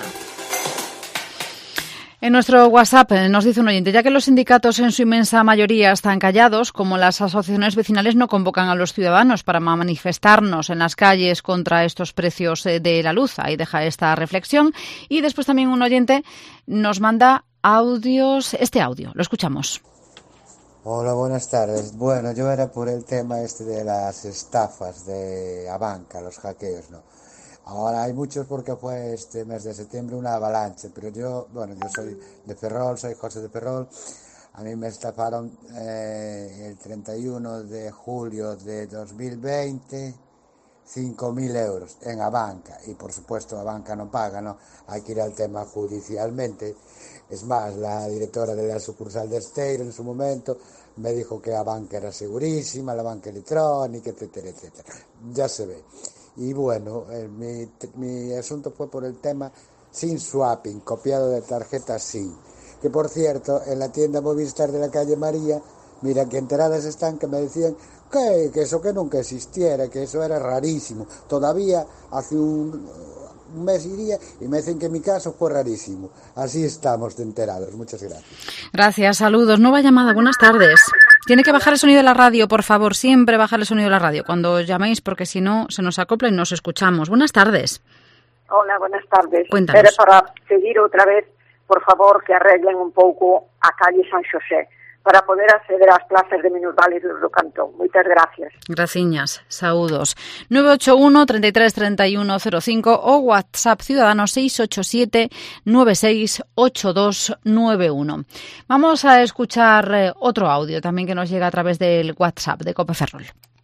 En nuestro WhatsApp nos dice un oyente, ya que los sindicatos en su inmensa mayoría están callados, como las asociaciones vecinales no convocan a los ciudadanos para manifestarnos en las calles contra estos precios de la luz. Ahí deja esta reflexión. Y después también un oyente nos manda este audio. Lo escuchamos. Hola, buenas tardes. Bueno, yo era por el tema de las estafas de Abanca, los hackeos, ¿no? Ahora hay muchos porque fue este mes de septiembre una avalancha, pero yo soy de Ferrol, soy José de Ferrol. A mí me estafaron el 31 de julio de 2020 5.000 euros en Abanca y por supuesto Abanca no paga, ¿no? Hay que ir al tema judicialmente. Es más, la directora de la sucursal de Esteiro en su momento me dijo que Abanca era segurísima, la banca electrónica, etcétera, etcétera. Ya se ve. Y bueno, mi asunto fue por el tema SIM swapping, copiado de tarjetas SIM. Que por cierto, en la tienda Movistar de la calle María, mira que enteradas están que me decían que eso que nunca existiera, que eso era rarísimo. Todavía hace un mes iría y me dicen que mi caso fue rarísimo. Así estamos de enterados. Muchas gracias. Gracias, saludos. Nueva llamada, buenas tardes. Tiene que bajar el sonido de la radio, por favor, siempre bajar el sonido de la radio cuando llaméis, porque si no se nos acopla y nos escuchamos. Buenas tardes. Hola, buenas tardes. Cuéntanos. Era para pedir outra vez, por favor, que arreglen un pouco a calle San Xosé, para poder acceder ás plazas de minusválidos do cantón. Moitas gracias. Graciñas, saúdos. 981 33 31 05 ou WhatsApp Ciudadanos 687 96 8291. Vamos a escuchar otro audio también que nos llega a través del WhatsApp de Cope Ferrol.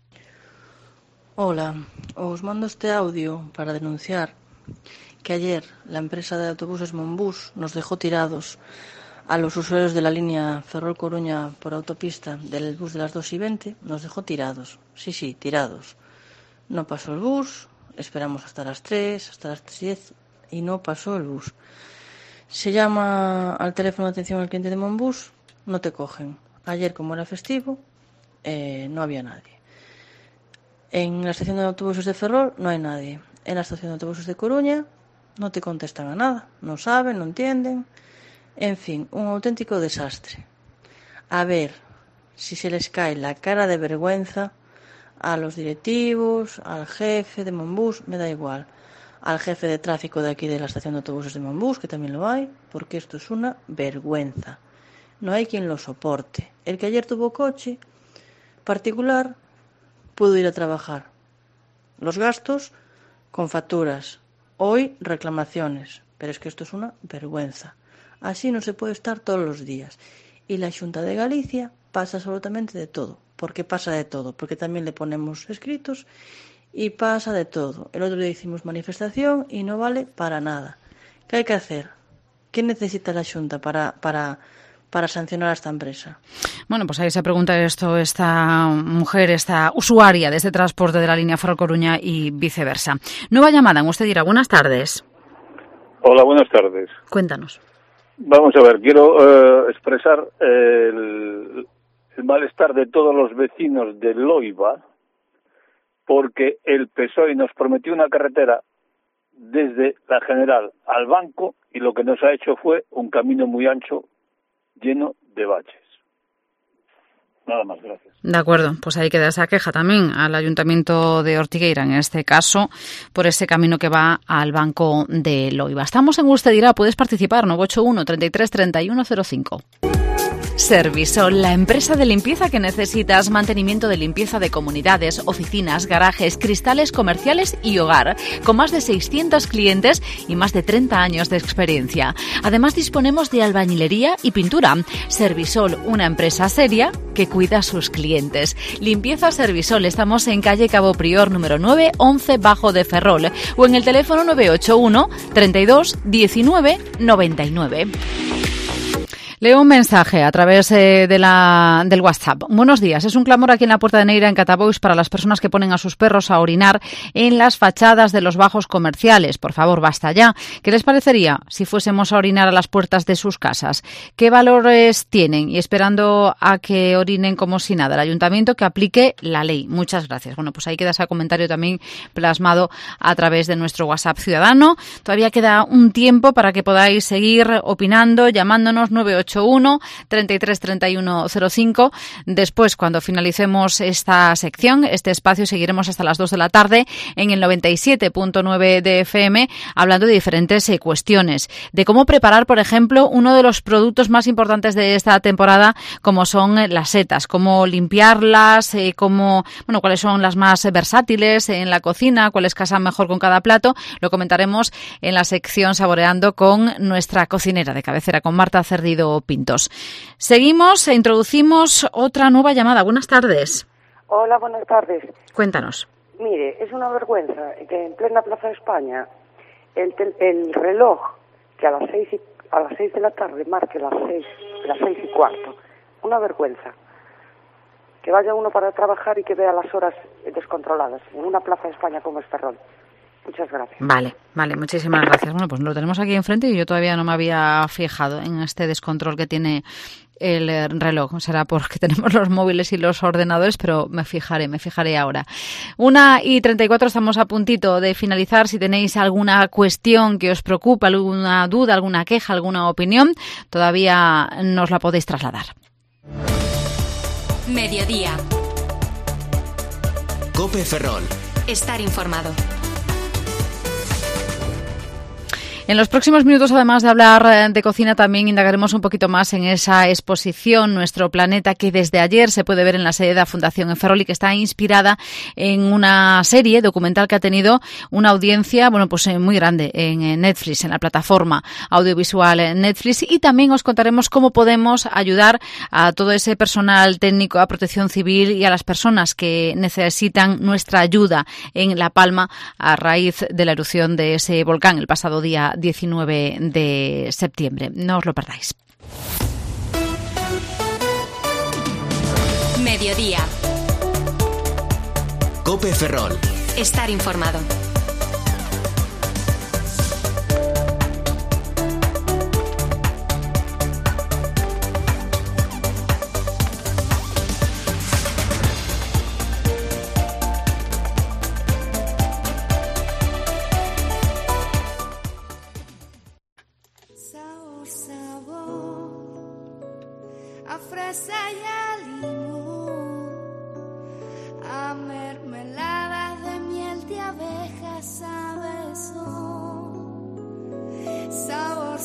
Hola, os mando este audio para denunciar que ayer la empresa de autobuses Monbus nos dejó tirados a los usuarios de la línea Ferrol-Coruña por autopista del bus de las 2:20, nos dejó tirados. Sí, tirados. No pasó el bus, esperamos hasta las 3, hasta las 3:10 y no pasó el bus. Se llama al teléfono de atención al cliente de Monbus, no te cogen. Ayer, como era festivo, no había nadie. En la estación de autobuses de Ferrol no hay nadie. En la estación de autobuses de Coruña no te contestan a nada, no saben, no entienden. En fin, un auténtico desastre. A ver si se les cae la cara de vergüenza a los directivos, al jefe de Monbus, me da igual, al jefe de tráfico de aquí de la estación de autobuses de Monbus, que también lo hay, porque esto es una vergüenza. No hay quien lo soporte. El que ayer tuvo coche particular pudo ir a trabajar. Los gastos con facturas. Hoy reclamaciones. Pero es que esto es una vergüenza. Así no se puede estar todos los días. Y la Xunta de Galicia pasa absolutamente de todo. ¿Por qué pasa de todo? Porque también le ponemos escritos y pasa de todo. El otro día hicimos manifestación y no vale para nada. ¿Qué hay que hacer? ¿Qué necesita la Xunta para sancionar a esta empresa? Bueno, pues ahí se pregunta esto esta mujer, esta usuaria de este transporte de la línea Ferrol-Coruña y viceversa. Nueva llamada, usted dirá, buenas tardes. Hola, buenas tardes. Cuéntanos. Vamos a ver, quiero expresar el malestar de todos los vecinos de Loiba, porque el PSOE nos prometió una carretera desde la General al Banco y lo que nos ha hecho fue un camino muy ancho lleno de baches. Nada más, gracias. De acuerdo, pues ahí queda esa queja también al Ayuntamiento de Ortigueira, en este caso, por ese camino que va al Banco de Loiba. Estamos en Usted Dirá, puedes participar, 981 33 31 05. Servisol, la empresa de limpieza que necesitas, mantenimiento de limpieza de comunidades, oficinas, garajes, cristales comerciales y hogar, con más de 600 clientes y más de 30 años de experiencia. Además disponemos de albañilería y pintura. Servisol, una empresa seria que cuida a sus clientes. Limpieza Servisol, estamos en calle Cabo Prior, número 9, 11 Bajo de Ferrol, o en el teléfono 981 32 19 99. Leo un mensaje a través del WhatsApp. Buenos días. Es un clamor aquí en la Puerta de Neira, en Catabois, para las personas que ponen a sus perros a orinar en las fachadas de los bajos comerciales. Por favor, basta ya. ¿Qué les parecería si fuésemos a orinar a las puertas de sus casas? ¿Qué valores tienen? Y esperando a que orinen como si nada. El ayuntamiento que aplique la ley. Muchas gracias. Bueno, pues ahí queda ese comentario también plasmado a través de nuestro WhatsApp ciudadano. Todavía queda un tiempo para que podáis seguir opinando, llamándonos 981 33 31 05. Después, cuando finalicemos esta sección, este espacio, seguiremos hasta las 2 de la tarde en el 97.9 de FM, hablando de diferentes cuestiones, de cómo preparar, por ejemplo, uno de los productos más importantes de esta temporada, como son las setas, cómo limpiarlas, cuáles son las más versátiles en la cocina, cuáles casan mejor con cada plato. Lo comentaremos en la sección Saboreando con nuestra cocinera de cabecera, con Marta Cerdido Pintos. Seguimos e introducimos otra nueva llamada. Buenas tardes. Hola, buenas tardes. Cuéntanos. Mire, es una vergüenza que en plena Plaza de España el reloj que a las 6 de la tarde marque las 6:15. Una vergüenza. Que vaya uno para trabajar y que vea las horas descontroladas en una Plaza de España como es Ferrol. Muchas gracias. Vale, muchísimas gracias. Bueno, pues lo tenemos aquí enfrente y yo todavía no me había fijado en este descontrol que tiene el reloj. Será porque tenemos los móviles y los ordenadores, pero me fijaré ahora. 1:34, estamos a puntito de finalizar. Si tenéis alguna cuestión que os preocupa, alguna duda, alguna queja, alguna opinión, todavía nos la podéis trasladar. Mediodía. Cope Ferrol. Estar informado. En los próximos minutos, además de hablar de cocina, también indagaremos un poquito más en esa exposición Nuestro Planeta, que desde ayer se puede ver en la sede de la Fundación Ferrol y que está inspirada en una serie documental que ha tenido una audiencia, muy grande en Netflix, en la plataforma audiovisual Netflix. Y también os contaremos cómo podemos ayudar a todo ese personal técnico, a Protección Civil y a las personas que necesitan nuestra ayuda en La Palma a raíz de la erupción de ese volcán el pasado día 19 de septiembre. No os lo perdáis. Mediodía. COPE Ferrol. Estar informado. A fresa y a limón, a mermelada de miel de abeja, sabe sabor,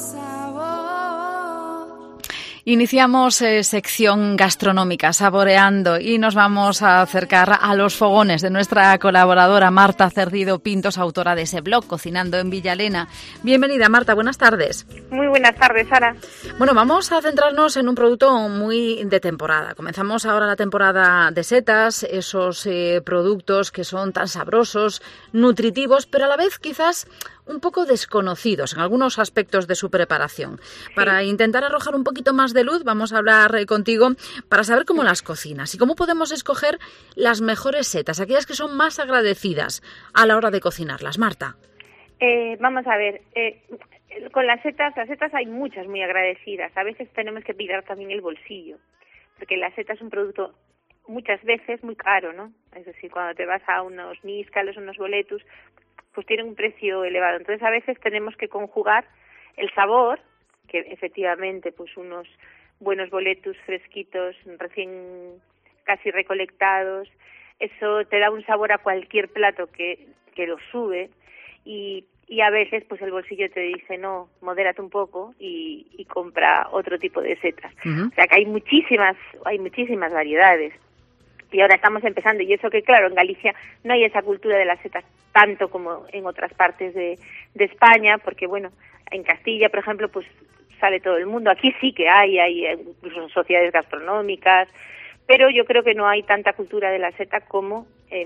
sabor. Iniciamos sección gastronómica, saboreando, y nos vamos a acercar a los fogones de nuestra colaboradora Marta Cerdido Pintos, autora de ese blog Cocinando en Villalena. Bienvenida, Marta, buenas tardes. Muy buenas tardes, Sara. Bueno, vamos a centrarnos en un producto muy de temporada. Comenzamos ahora la temporada de setas, esos productos que son tan sabrosos, nutritivos, pero a la vez quizás un poco desconocidos en algunos aspectos de su preparación. Sí. Para intentar arrojar un poquito más de luz, vamos a hablar contigo para saber cómo las cocinas y cómo podemos escoger las mejores setas, aquellas que son más agradecidas a la hora de cocinarlas. Marta. Vamos a ver, con las setas hay muchas muy agradecidas. A veces tenemos que mirar también el bolsillo, porque la seta es un producto muchas veces muy caro, ¿no? Es decir, cuando te vas a unos níscalos, unos boletus, pues tienen un precio elevado. Entonces a veces tenemos que conjugar el sabor, que efectivamente pues unos buenos boletus fresquitos, recién casi recolectados, eso te da un sabor a cualquier plato que lo sube, y a veces pues el bolsillo te dice no, modérate un poco y compra otro tipo de setas. Uh-huh. O sea que hay muchísimas variedades. Y ahora estamos empezando, y eso que claro, en Galicia no hay esa cultura de las setas tanto como en otras partes de España, porque bueno, en Castilla, por ejemplo, pues sale todo el mundo. Aquí sí que hay incluso sociedades gastronómicas, pero yo creo que no hay tanta cultura de la seta como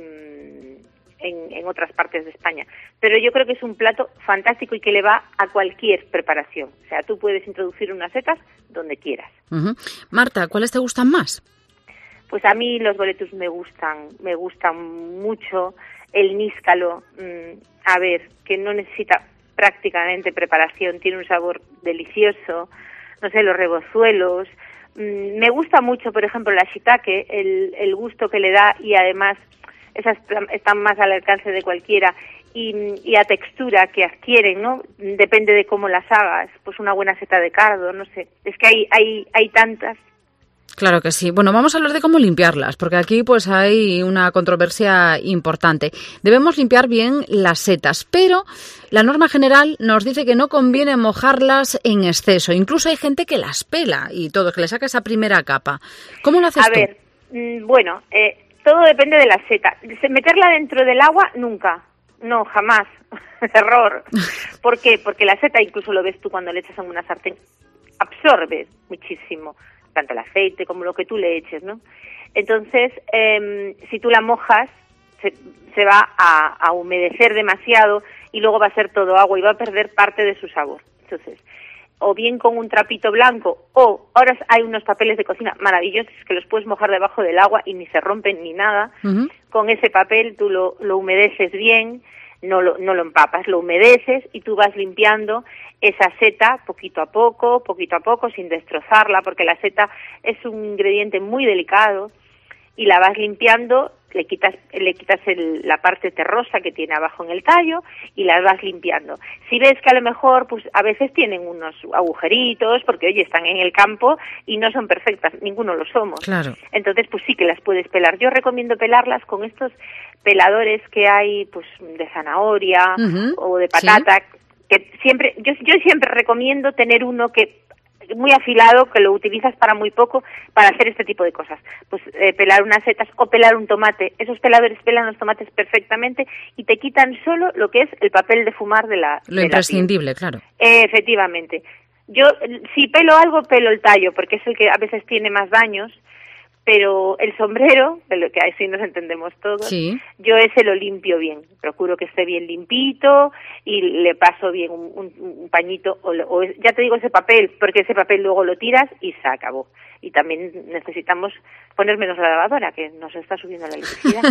en otras partes de España. Pero yo creo que es un plato fantástico y que le va a cualquier preparación. O sea, tú puedes introducir unas setas donde quieras. Uh-huh. Marta, ¿cuáles te gustan más? Pues a mí los boletus me gustan mucho. El níscalo, a ver, que no necesita prácticamente preparación, tiene un sabor delicioso. No sé, los rebozuelos. Me gusta mucho, por ejemplo, la shiitake, el gusto que le da, y además esas están más al alcance de cualquiera, y la textura que adquieren, ¿no? Depende de cómo las hagas. Pues una buena seta de cardo, no sé. Es que hay tantas. Claro que sí. Bueno, vamos a hablar de cómo limpiarlas, porque aquí pues hay una controversia importante. Debemos limpiar bien las setas, pero la norma general nos dice que no conviene mojarlas en exceso. Incluso hay gente que las pela y todo, que le saca esa primera capa. ¿Cómo lo haces tú? A ver, bueno, todo depende de la seta. Meterla dentro del agua, nunca. No, jamás. Error. ¿Por qué? Porque la seta, incluso lo ves tú cuando le echas en una sartén, absorbe muchísimo, tanto el aceite como lo que tú le eches, ¿no? Entonces, si tú la mojas, se va a humedecer demasiado y luego va a ser todo agua y va a perder parte de su sabor. Entonces, o bien con un trapito blanco, o ahora hay unos papeles de cocina maravillosos que los puedes mojar debajo del agua y ni se rompen ni nada. Uh-huh. Con ese papel tú lo humedeces bien, no lo empapas, lo humedeces y tú vas limpiando esa seta poquito a poco, sin destrozarla, porque la seta es un ingrediente muy delicado, y la vas limpiando, le quitas la parte terrosa que tiene abajo en el tallo y las vas limpiando. Si ves que a lo mejor, pues a veces tienen unos agujeritos, porque oye, están en el campo y no son perfectas, ninguno lo somos. Claro. Entonces, pues sí que las puedes pelar. Yo recomiendo pelarlas con estos peladores que hay, pues de zanahoria, uh-huh, o de patata. Sí. que siempre, yo siempre recomiendo tener uno que muy afilado, que lo utilizas para muy poco, para hacer este tipo de cosas. Pues pelar unas setas o pelar un tomate. Esos peladores pelan los tomates perfectamente y te quitan solo lo que es el papel de fumar de la Lo imprescindible, claro. Efectivamente. Yo, si pelo algo, pelo el tallo, porque es el que a veces tiene más daños, pero el sombrero, de lo que así nos entendemos todos, sí. Yo ese lo limpio bien, procuro que esté bien limpito y le paso bien un pañito, o ya te digo ese papel, porque ese papel luego lo tiras y se acabó. Y también necesitamos poner menos la lavadora, que nos está subiendo la electricidad.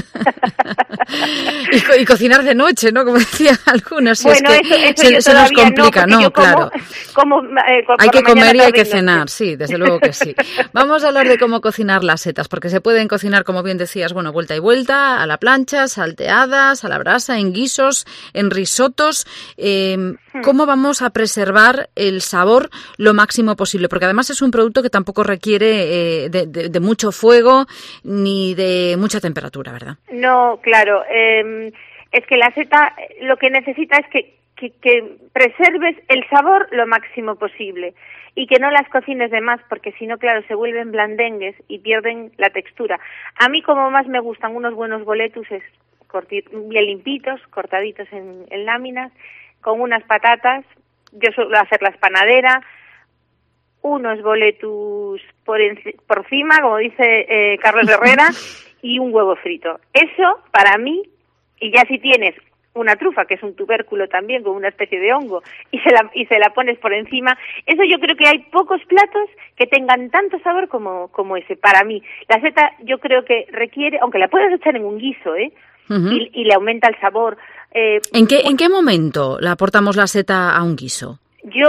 y cocinar de noche, ¿no? Como decían algunos. Bueno, es que eso se nos complica, no, claro. Hay que comer y hay que cenar, sí, desde luego que sí. Vamos a hablar de cómo cocinar las setas, porque se pueden cocinar, como bien decías, bueno, vuelta y vuelta, a la plancha, salteadas, a la brasa, en guisos, en risotos. ¿Cómo vamos a preservar el sabor lo máximo posible? Porque además es un producto que tampoco requiere de mucho fuego ni de mucha temperatura, ¿verdad? No, claro. Es que la seta lo que necesita es que preserves el sabor lo máximo posible y que no las cocines de más, porque si no, claro, se vuelven blandengues y pierden la textura. A mí, como más me gustan unos buenos boletus, es bien limpitos, cortaditos en láminas, con unas patatas, yo suelo hacerlas panadera, unos boletus por encima, como dice Carlos Herrera, y un huevo frito. Eso, para mí, y ya si tienes una trufa, que es un tubérculo también, con una especie de hongo, y se la pones por encima, eso yo creo que hay pocos platos que tengan tanto sabor como ese, para mí. La seta yo creo que requiere, aunque la puedes echar en un guiso, y le aumenta el sabor. ¿En qué momento la aportamos la seta a un guiso? Yo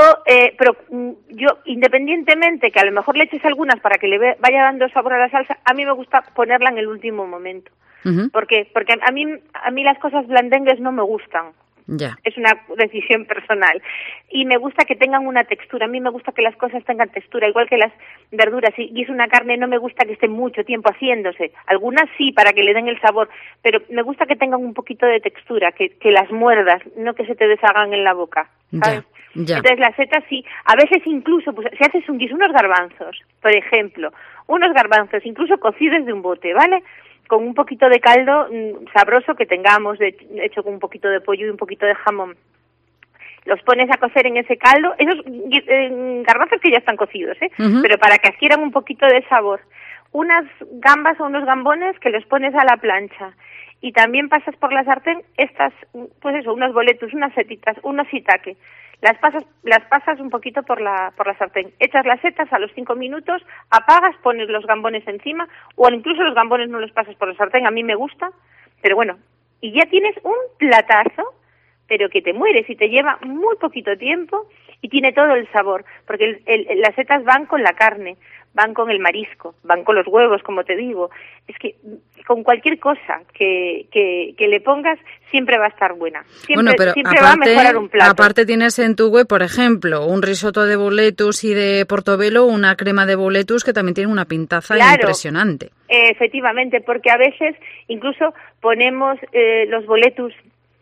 independientemente que a lo mejor le eches algunas para que le vaya dando sabor a la salsa, a mí me gusta ponerla en el último momento. ¿Por qué? Porque a mí las cosas blandengues no me gustan. Ya. Es una decisión personal. Y me gusta que tengan una textura. A mí me gusta que las cosas tengan textura, igual que las verduras. Y es una carne, no me gusta que esté mucho tiempo haciéndose. Algunas sí, para que le den el sabor. Pero me gusta que tengan un poquito de textura, que las muerdas, no que se te deshagan en la boca, ¿sabes? Ya. Entonces las setas sí, a veces incluso, pues si haces un guiso, unos garbanzos, por ejemplo, unos garbanzos incluso cocidos de un bote, ¿vale? Con un poquito de caldo sabroso que tengamos, hecho con un poquito de pollo y un poquito de jamón. Los pones a cocer en ese caldo, esos garbanzos que ya están cocidos, pero para que adquieran un poquito de sabor. Unas gambas o unos gambones que los pones a la plancha. Y también pasas por la sartén pues eso, unos boletus, unas setitas, unos shiitake. Las pasas un poquito por la sartén. Echas las setas a los 5 minutos, apagas, pones los gambones encima, o incluso los gambones no los pasas por la sartén, a mí me gusta, pero bueno, y ya tienes un platazo, pero que te mueres y te lleva muy poquito tiempo y tiene todo el sabor, porque las setas van con la carne, van con el marisco, van con los huevos, como te digo. Es que con cualquier cosa que le pongas siempre va a estar buena. Siempre va a mejorar un plato. Aparte tienes en tu web, por ejemplo, un risotto de boletus y de portobello, una crema de boletus que también tiene una pintaza impresionante. Efectivamente, porque a veces incluso ponemos los boletus.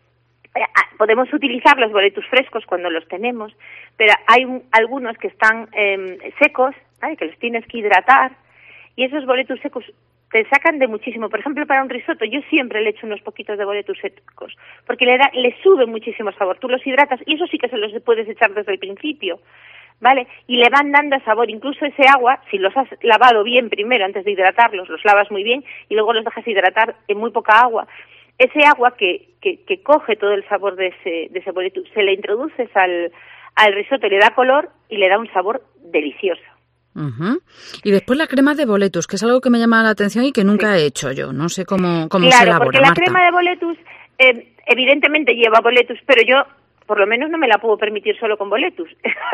Podemos utilizar los boletus frescos cuando los tenemos, pero hay algunos que están secos, ¿vale? Que los tienes que hidratar, y esos boletus secos te sacan de muchísimo. Por ejemplo, para un risotto yo siempre le echo unos poquitos de boletus secos, porque le sube muchísimo sabor. Tú los hidratas, y eso sí que se los puedes echar desde el principio, ¿vale? Y le van dando sabor. Incluso ese agua, si los has lavado bien primero antes de hidratarlos, los lavas muy bien, y luego los dejas hidratar en muy poca agua, ese agua que coge todo el sabor de ese boletus, se le introduces al risotto, le da color y le da un sabor delicioso. Y después la crema de boletus, que es algo que me llama la atención y que nunca he hecho yo. No sé cómo se elabora, Claro, porque la Marta. crema de boletus evidentemente lleva boletus, pero yo por lo menos no me la puedo permitir solo con boletus.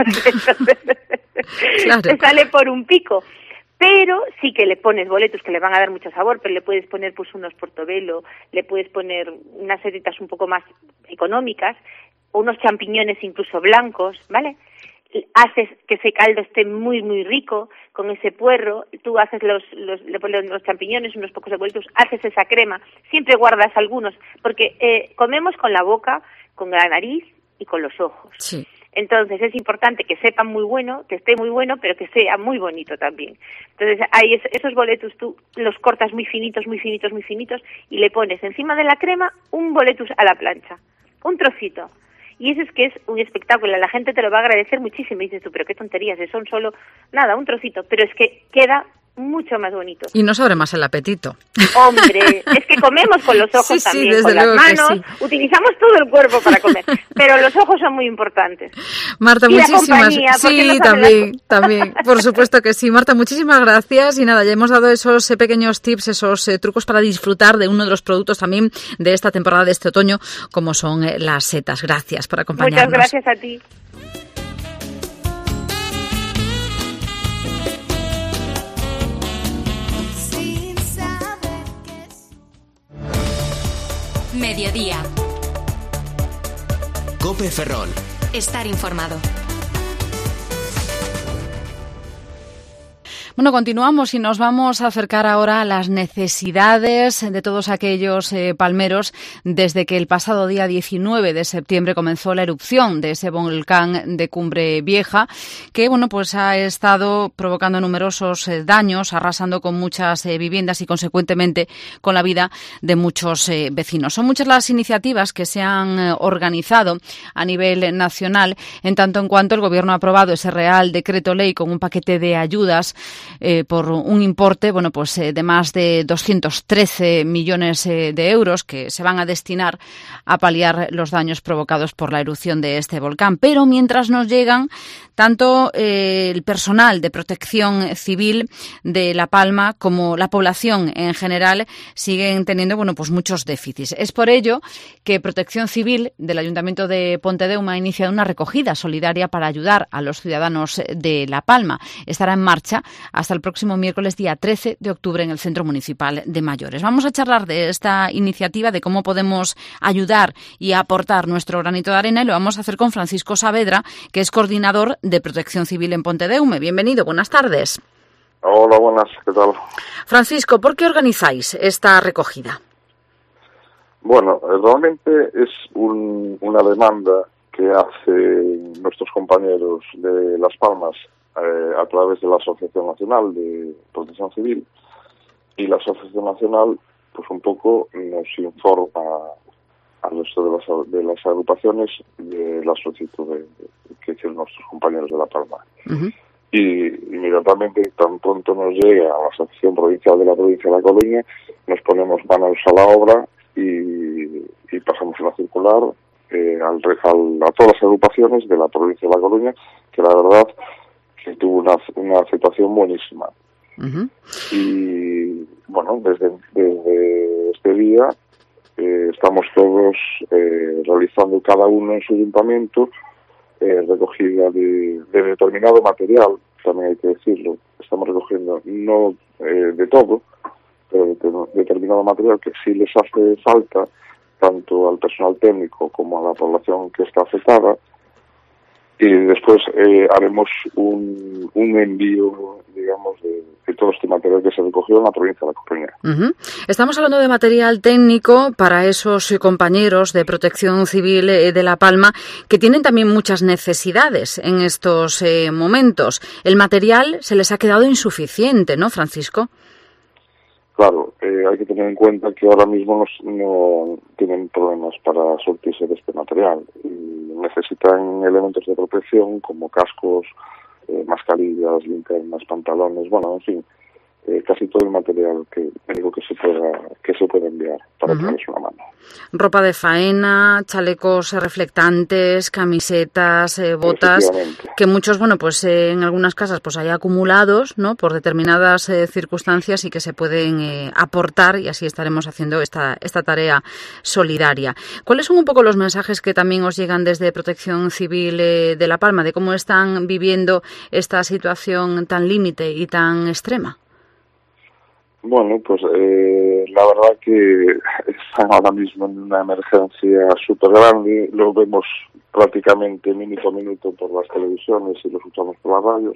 Claro. Te sale por un pico. Pero sí que le pones boletus que le van a dar mucho sabor, pero le puedes poner pues unos portobello, le puedes poner unas setitas un poco más económicas, unos champiñones incluso blancos, ¿vale? Haces que ese caldo esté muy muy rico con ese puerro, tú haces le pones los champiñones, unos pocos de boletus, haces esa crema, siempre guardas algunos, porque comemos con la boca, con la nariz y con los ojos. Sí. Entonces es importante que sepa muy bueno, que esté muy bueno, pero que sea muy bonito también. Entonces hay esos boletus, tú los cortas muy finitos, muy finitos, muy finitos y le pones encima de la crema un boletus a la plancha, un trocito. Y eso es que es un espectáculo, la gente te lo va a agradecer muchísimo. Y dices tú, pero qué tonterías, son solo, nada, un trocito, pero es que queda mucho más bonito. Y nos abre más el apetito. Hombre, es que comemos con los ojos también, desde con las manos, utilizamos todo el cuerpo para comer, pero los ojos son muy importantes. Marta, y muchísimas gracias. Sí, también, por supuesto que sí. Marta, muchísimas gracias. Y nada, ya hemos dado esos pequeños tips, esos trucos para disfrutar de uno de los productos también de esta temporada de este otoño, como son las setas. Gracias por acompañarnos. Muchas gracias a ti. Mediodía. COPE Ferrol. Estar informado. Bueno, continuamos y nos vamos a acercar ahora a las necesidades de todos aquellos palmeros desde que el pasado día 19 de septiembre comenzó la erupción de ese volcán de Cumbre Vieja, que bueno, pues ha estado provocando numerosos daños, arrasando con muchas viviendas y consecuentemente con la vida de muchos vecinos. Son muchas las iniciativas que se han organizado a nivel nacional, en tanto en cuanto el Gobierno ha aprobado ese Real Decreto Ley con un paquete de ayudas por un importe de más de 213 millones de euros que se van a destinar a paliar los daños provocados por la erupción de este volcán. Pero mientras nos llegan, tanto el personal de Protección Civil de La Palma como la población en general siguen teniendo muchos déficits. Es por ello que Protección Civil del Ayuntamiento de Pontedeume ha iniciado una recogida solidaria para ayudar a los ciudadanos de La Palma. Estará en marcha hasta el próximo miércoles día 13 de octubre en el Centro Municipal de Mayores. Vamos a charlar de esta iniciativa, de cómo podemos ayudar y aportar nuestro granito de arena, y lo vamos a hacer con Francisco Saavedra, que es coordinador de Protección Civil en Pontedeume. Bienvenido, buenas tardes. Hola, buenas, ¿qué tal? Francisco, ¿por qué organizáis esta recogida? Bueno, realmente es una demanda que hacen nuestros compañeros de Las Palmas a través de la Asociación Nacional de Protección Civil, y la Asociación Nacional pues un poco nos informa al resto de las agrupaciones de la solicitud que hicieron nuestros compañeros de La Palma. Uh-huh. Y inmediatamente, tan pronto nos llega a la Asociación Provincial de la Provincia de La Coruña, nos ponemos manos a la obra y pasamos una circular a todas las agrupaciones de la provincia de La Coruña, que la verdad que tuvo una aceptación buenísima. Uh-huh. Y bueno, desde este día estamos todos realizando cada uno en su ayuntamiento recogida de determinado material, también hay que decirlo. Estamos recogiendo no de todo, pero de determinado material que sí les hace falta tanto al personal técnico como a la población que está afectada, y después haremos un envío, digamos, de todo este material que se recogió en la provincia de La Coruña. Uh-huh. Estamos hablando de material técnico para esos compañeros de Protección Civil de La Palma que tienen también muchas necesidades en estos momentos. El material se les ha quedado insuficiente, ¿no, Francisco? Claro, hay que tener en cuenta que ahora mismo no tienen problemas para surtirse de este material. Necesitan elementos de protección como cascos, mascarillas, linternas, pantalones, en fin, casi todo el material que se pueda enviar para echarles una mano. Ropa de faena, chalecos reflectantes, camisetas, botas, que muchos, en algunas casas hay acumulados, ¿no?, por determinadas circunstancias, y que se pueden aportar, y así estaremos haciendo esta tarea solidaria. ¿Cuáles son un poco los mensajes que también os llegan desde Protección Civil de La Palma, de cómo están viviendo esta situación tan límite y tan extrema? Bueno, pues la verdad que están ahora mismo en una emergencia súper grande, lo vemos prácticamente minuto a minuto por las televisiones y lo escuchamos por las radios,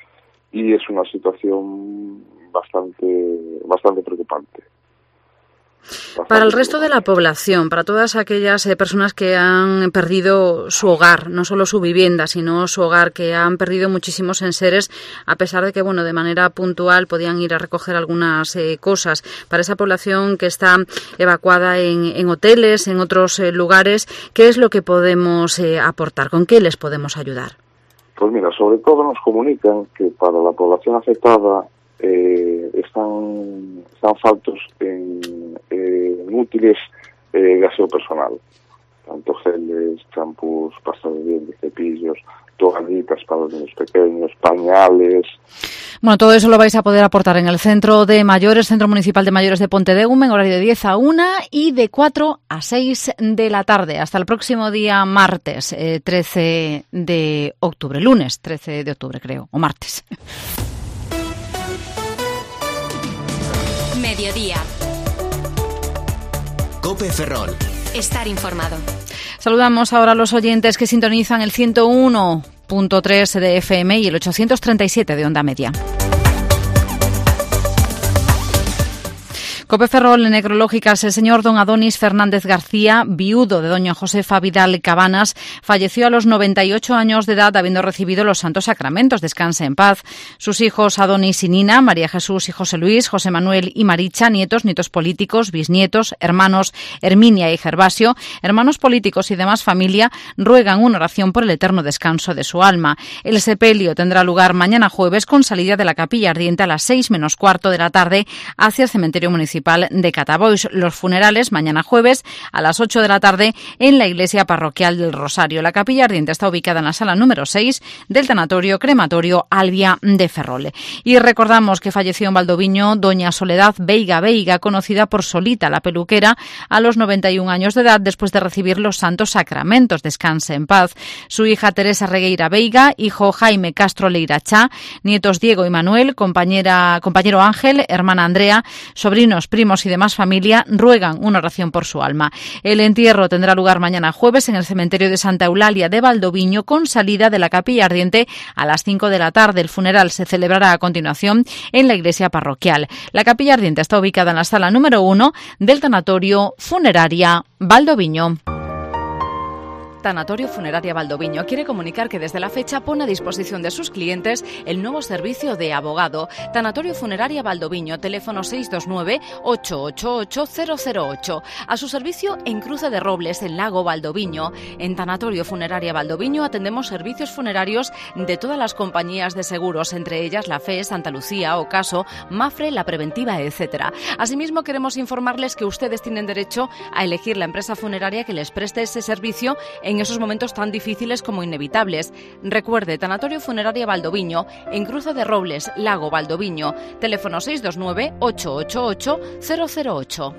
y es una situación bastante preocupante. Para el resto de la población, para todas aquellas personas que han perdido su hogar, no solo su vivienda, sino su hogar, que han perdido muchísimos enseres, a pesar de que, bueno, de manera puntual podían ir a recoger algunas cosas. Para esa población que está evacuada en hoteles, en otros lugares, ¿qué es lo que podemos aportar? ¿Con qué les podemos ayudar? Pues mira, sobre todo nos comunican que para la población afectada están faltos en útiles de aseo personal, tanto geles, champús, pasta de dientes, cepillos, toallitas para los niños pequeños, pañales. Bueno, todo eso lo vais a poder aportar en el Centro de Mayores, Centro Municipal de Mayores de Pontedeume, en horario de 10 a 1 y de 4 a 6 de la tarde. Hasta el próximo día martes, 13 de octubre, lunes 13 de octubre creo, o martes. Mediodía. COPE Ferrol. Estar informado. Saludamos ahora a los oyentes que sintonizan el 101.3 de FM y el 837 de onda media. COPE Ferrol, necrológicas. El señor don Adonis Fernández García, viudo de doña Josefa Vidal Cabanas, falleció a los 98 años de edad habiendo recibido los santos sacramentos. Descanse en paz. Sus hijos Adonis y Nina, María Jesús y José Luis, José Manuel y Maricha, nietos políticos, bisnietos, hermanos Herminia y Gervasio, hermanos políticos y demás familia, ruegan una oración por el eterno descanso de su alma. El sepelio tendrá lugar mañana jueves con salida de la Capilla Ardiente a las 6 menos cuarto de la tarde hacia el cementerio municipal de Catabois. Los funerales mañana jueves a las 8 de la tarde en la iglesia parroquial del Rosario. La Capilla Ardiente está ubicada en la sala número 6 del tanatorio crematorio Albia de Ferrol. Y recordamos que falleció en Valdoviño doña Soledad Veiga, conocida por Solita, la peluquera, a los 91 años de edad después de recibir los santos sacramentos. Descanse en paz. Su hija Teresa Regueira Veiga, hijo Jaime Castro Leirachá, nietos Diego y Manuel, compañero Ángel, hermana Andrea, sobrinos, primos y demás familia ruegan una oración por su alma. El entierro tendrá lugar mañana jueves en el cementerio de Santa Eulalia de Valdoviño con salida de la Capilla Ardiente a las 5 de la tarde. El funeral se celebrará a continuación en la iglesia parroquial. La Capilla Ardiente está ubicada en la sala número 1 del tanatorio Funeraria Valdoviño. Tanatorio Funeraria Valdoviño quiere comunicar que desde la fecha pone a disposición de sus clientes el nuevo servicio de abogado. Tanatorio Funeraria Valdoviño, teléfono 629-888-008. A su servicio en Cruce de Robles, en Lago Valdoviño. En Tanatorio Funeraria Valdoviño atendemos servicios funerarios de todas las compañías de seguros, entre ellas la FE, Santa Lucía, Ocaso, Mafre, La Preventiva, etc. Asimismo, queremos informarles que ustedes tienen derecho a elegir la empresa funeraria que les preste ese servicio en esos momentos tan difíciles como inevitables. Recuerde, Tanatorio Funeraria Valdoviño, en Cruce de Robles, Lago Valdoviño, teléfono 629-888-008.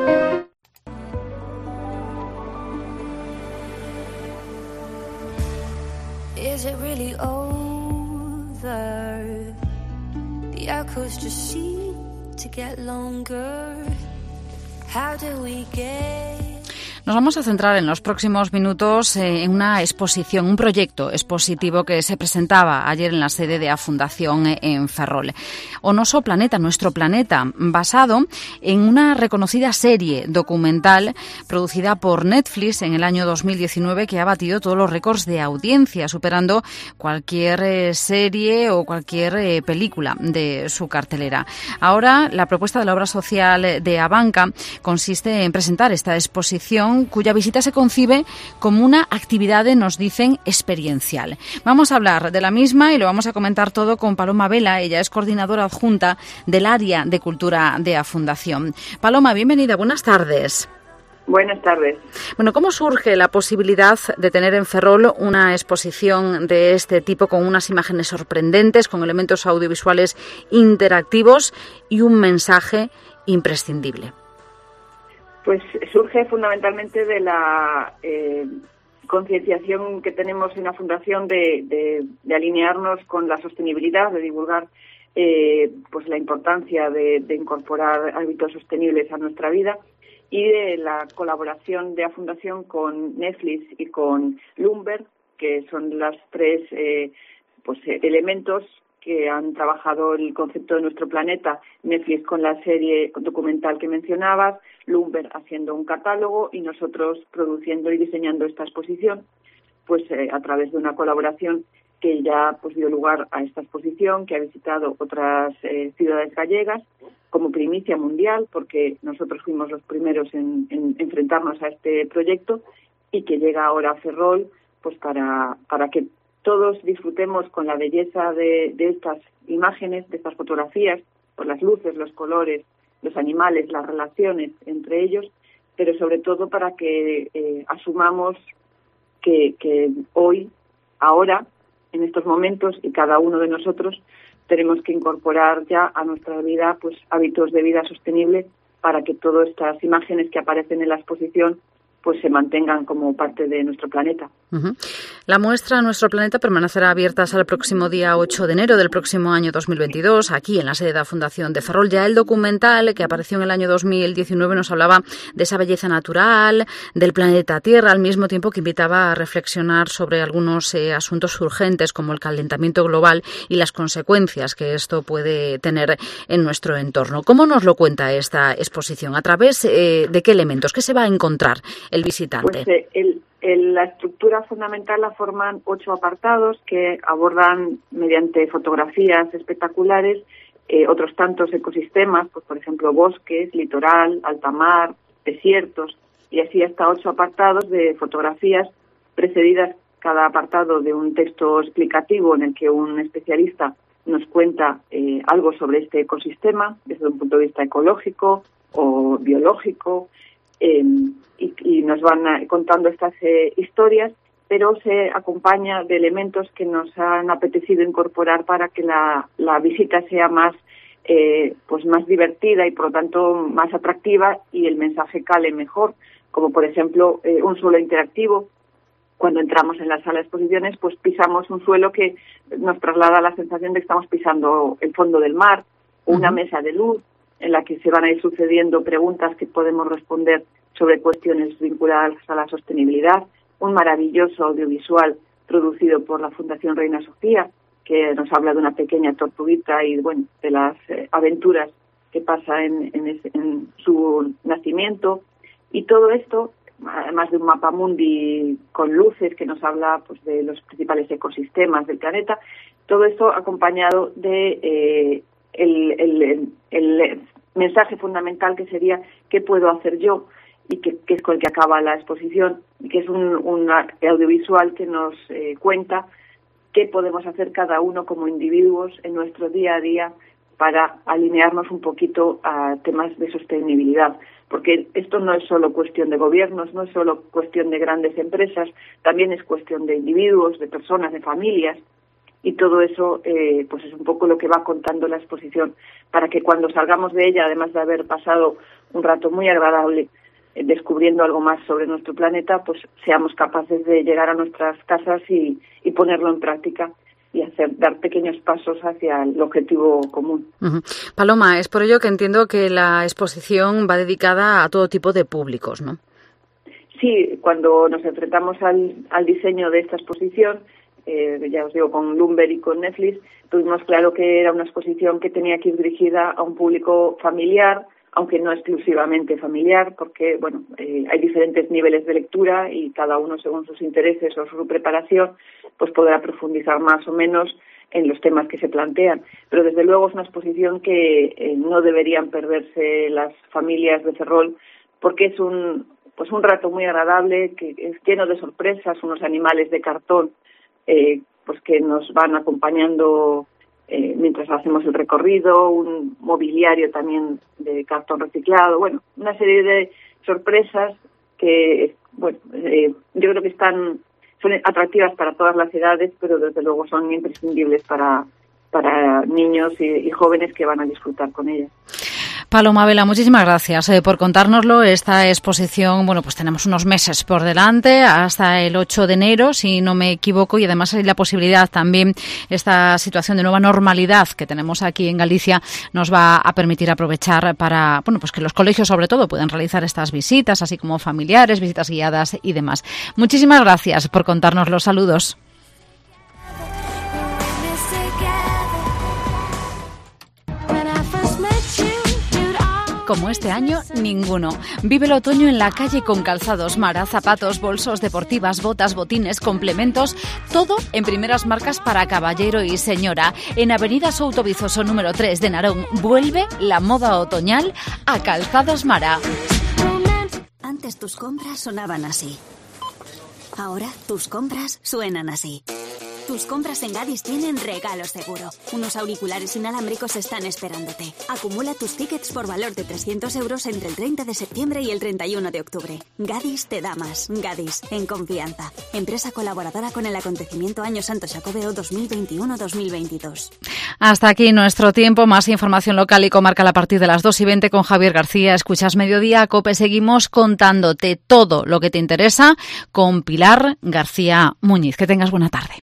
Is it really over? The hours just seem to get longer. How do we get? Nos vamos a centrar en los próximos minutos en una exposición, un proyecto expositivo que se presentaba ayer en la sede de la Fundación en Ferrol. Onoso Planeta, nuestro planeta, basado en una reconocida serie documental producida por Netflix en el año 2019 que ha batido todos los récords de audiencia, superando cualquier serie o cualquier película de su cartelera. Ahora, la propuesta de la obra social de Abanca consiste en presentar esta exposición cuya visita se concibe como una actividad, nos dicen, experiencial. Vamos a hablar de la misma y lo vamos a comentar todo con Paloma Vela. Ella es coordinadora adjunta del área de cultura de la Fundación. Paloma, bienvenida, buenas tardes. Buenas tardes. Bueno, ¿cómo surge la posibilidad de tener en Ferrol una exposición de este tipo con unas imágenes sorprendentes, con elementos audiovisuales interactivos y un mensaje imprescindible? Pues surge fundamentalmente de la concienciación que tenemos en la Fundación de alinearnos con la sostenibilidad, de divulgar pues la importancia de incorporar hábitos sostenibles a nuestra vida, y de la colaboración de la Fundación con Netflix y con Lumber, que son las tres elementos que han trabajado el concepto de nuestro planeta. Netflix con la serie documental que mencionabas, Lumber haciendo un catálogo y nosotros produciendo y diseñando esta exposición, pues a través de una colaboración que ya pues dio lugar a esta exposición, que ha visitado otras ciudades gallegas como primicia mundial, porque nosotros fuimos los primeros en enfrentarnos a este proyecto, y que llega ahora a Ferrol pues para que todos disfrutemos con la belleza de estas imágenes, de estas fotografías, por las luces, los colores, los animales, las relaciones entre ellos, pero sobre todo para que asumamos que hoy, ahora, en estos momentos, y cada uno de nosotros tenemos que incorporar ya a nuestra vida pues hábitos de vida sostenible para que todas estas imágenes que aparecen en la exposición pues se mantengan como parte de nuestro planeta. La muestra Nuestro Planeta permanecerá abierta hasta el próximo día 8 de enero del próximo año 2022, aquí en la sede de la Fundación de Ferrol. Ya el documental que apareció en el año 2019 nos hablaba de esa belleza natural, del planeta Tierra, al mismo tiempo que invitaba a reflexionar sobre algunos asuntos urgentes como el calentamiento global y las consecuencias que esto puede tener en nuestro entorno. ¿Cómo nos lo cuenta esta exposición? ¿A través de qué elementos? ¿Qué se va a encontrar el visitante? Pues la estructura fundamental la forman 8 apartados que abordan mediante fotografías espectaculares otros tantos ecosistemas, pues por ejemplo bosques, litoral, alta mar, desiertos, y así hasta 8 apartados de fotografías precedidas cada apartado de un texto explicativo en el que un especialista nos cuenta algo sobre este ecosistema desde un punto de vista ecológico o biológico, y nos van contando estas historias, pero se acompaña de elementos que nos han apetecido incorporar para que la visita sea más divertida y por lo tanto más atractiva y el mensaje cale mejor, como por ejemplo un suelo interactivo. Cuando entramos en la sala de exposiciones pues pisamos un suelo que nos traslada la sensación de que estamos pisando el fondo del mar, o una mesa de luz en la que se van a ir sucediendo preguntas que podemos responder sobre cuestiones vinculadas a la sostenibilidad, un maravilloso audiovisual producido por la Fundación Reina Sofía, que nos habla de una pequeña tortuguita y de las aventuras que pasa en su nacimiento, y todo esto, además de un mapamundi con luces que nos habla pues de los principales ecosistemas del planeta, todo esto acompañado de el mensaje fundamental que sería ¿qué puedo hacer yo? Y que es con el que acaba la exposición, y que es un audiovisual que nos cuenta qué podemos hacer cada uno como individuos en nuestro día a día para alinearnos un poquito a temas de sostenibilidad, porque esto no es solo cuestión de gobiernos, no es solo cuestión de grandes empresas, también es cuestión de individuos, de personas, de familias, y todo eso pues es un poco lo que va contando la exposición, para que cuando salgamos de ella, además de haber pasado un rato muy agradable descubriendo algo más sobre nuestro planeta, pues seamos capaces de llegar a nuestras casas y ponerlo en práctica y dar pequeños pasos hacia el objetivo común. Paloma, es por ello que entiendo que la exposición va dedicada a todo tipo de públicos, ¿no? Sí, cuando nos enfrentamos al diseño de esta exposición, ya os digo, con Lumber y con Netflix, tuvimos claro que era una exposición que tenía que ir dirigida a un público familiar, aunque no exclusivamente familiar, porque hay diferentes niveles de lectura y cada uno, según sus intereses o su preparación, pues podrá profundizar más o menos en los temas que se plantean. Pero desde luego es una exposición que no deberían perderse las familias de Ferrol, porque es un rato muy agradable, que es lleno de sorpresas, unos animales de cartón pues que nos van acompañando mientras hacemos el recorrido, un mobiliario también de cartón reciclado, una serie de sorpresas que, yo creo que son atractivas para todas las edades, pero desde luego son imprescindibles para niños y jóvenes que van a disfrutar con ellas. Paloma Vela, muchísimas gracias por contárnoslo. Esta exposición, pues tenemos unos meses por delante, hasta el 8 de enero, si no me equivoco, y además hay la posibilidad también, esta situación de nueva normalidad que tenemos aquí en Galicia, nos va a permitir aprovechar para, pues que los colegios sobre todo puedan realizar estas visitas, así como familiares, visitas guiadas y demás. Muchísimas gracias por contarnos los saludos. como este año ninguno. Vive el otoño en la calle con Calzados Mara, zapatos, bolsos, deportivas, botas, botines, complementos, todo en primeras marcas para caballero y señora. En Avenida Souto Vizoso número 3 de Narón, vuelve la moda otoñal a Calzados Mara. Antes tus compras sonaban así. Ahora tus compras suenan así. Tus compras en Gadis tienen regalo seguro. Unos auriculares inalámbricos están esperándote. Acumula tus tickets por valor de 300 euros entre el 30 de septiembre y el 31 de octubre. Gadis te da más. Gadis, en confianza. Empresa colaboradora con el acontecimiento Año Santo Xacobeo 2021-2022. Hasta aquí nuestro tiempo. Más información local y comarcal a partir de las 2:20 con Javier García. Escuchas Mediodía, COPE. Seguimos contándote todo lo que te interesa con Pilar García Muñiz. Que tengas buena tarde.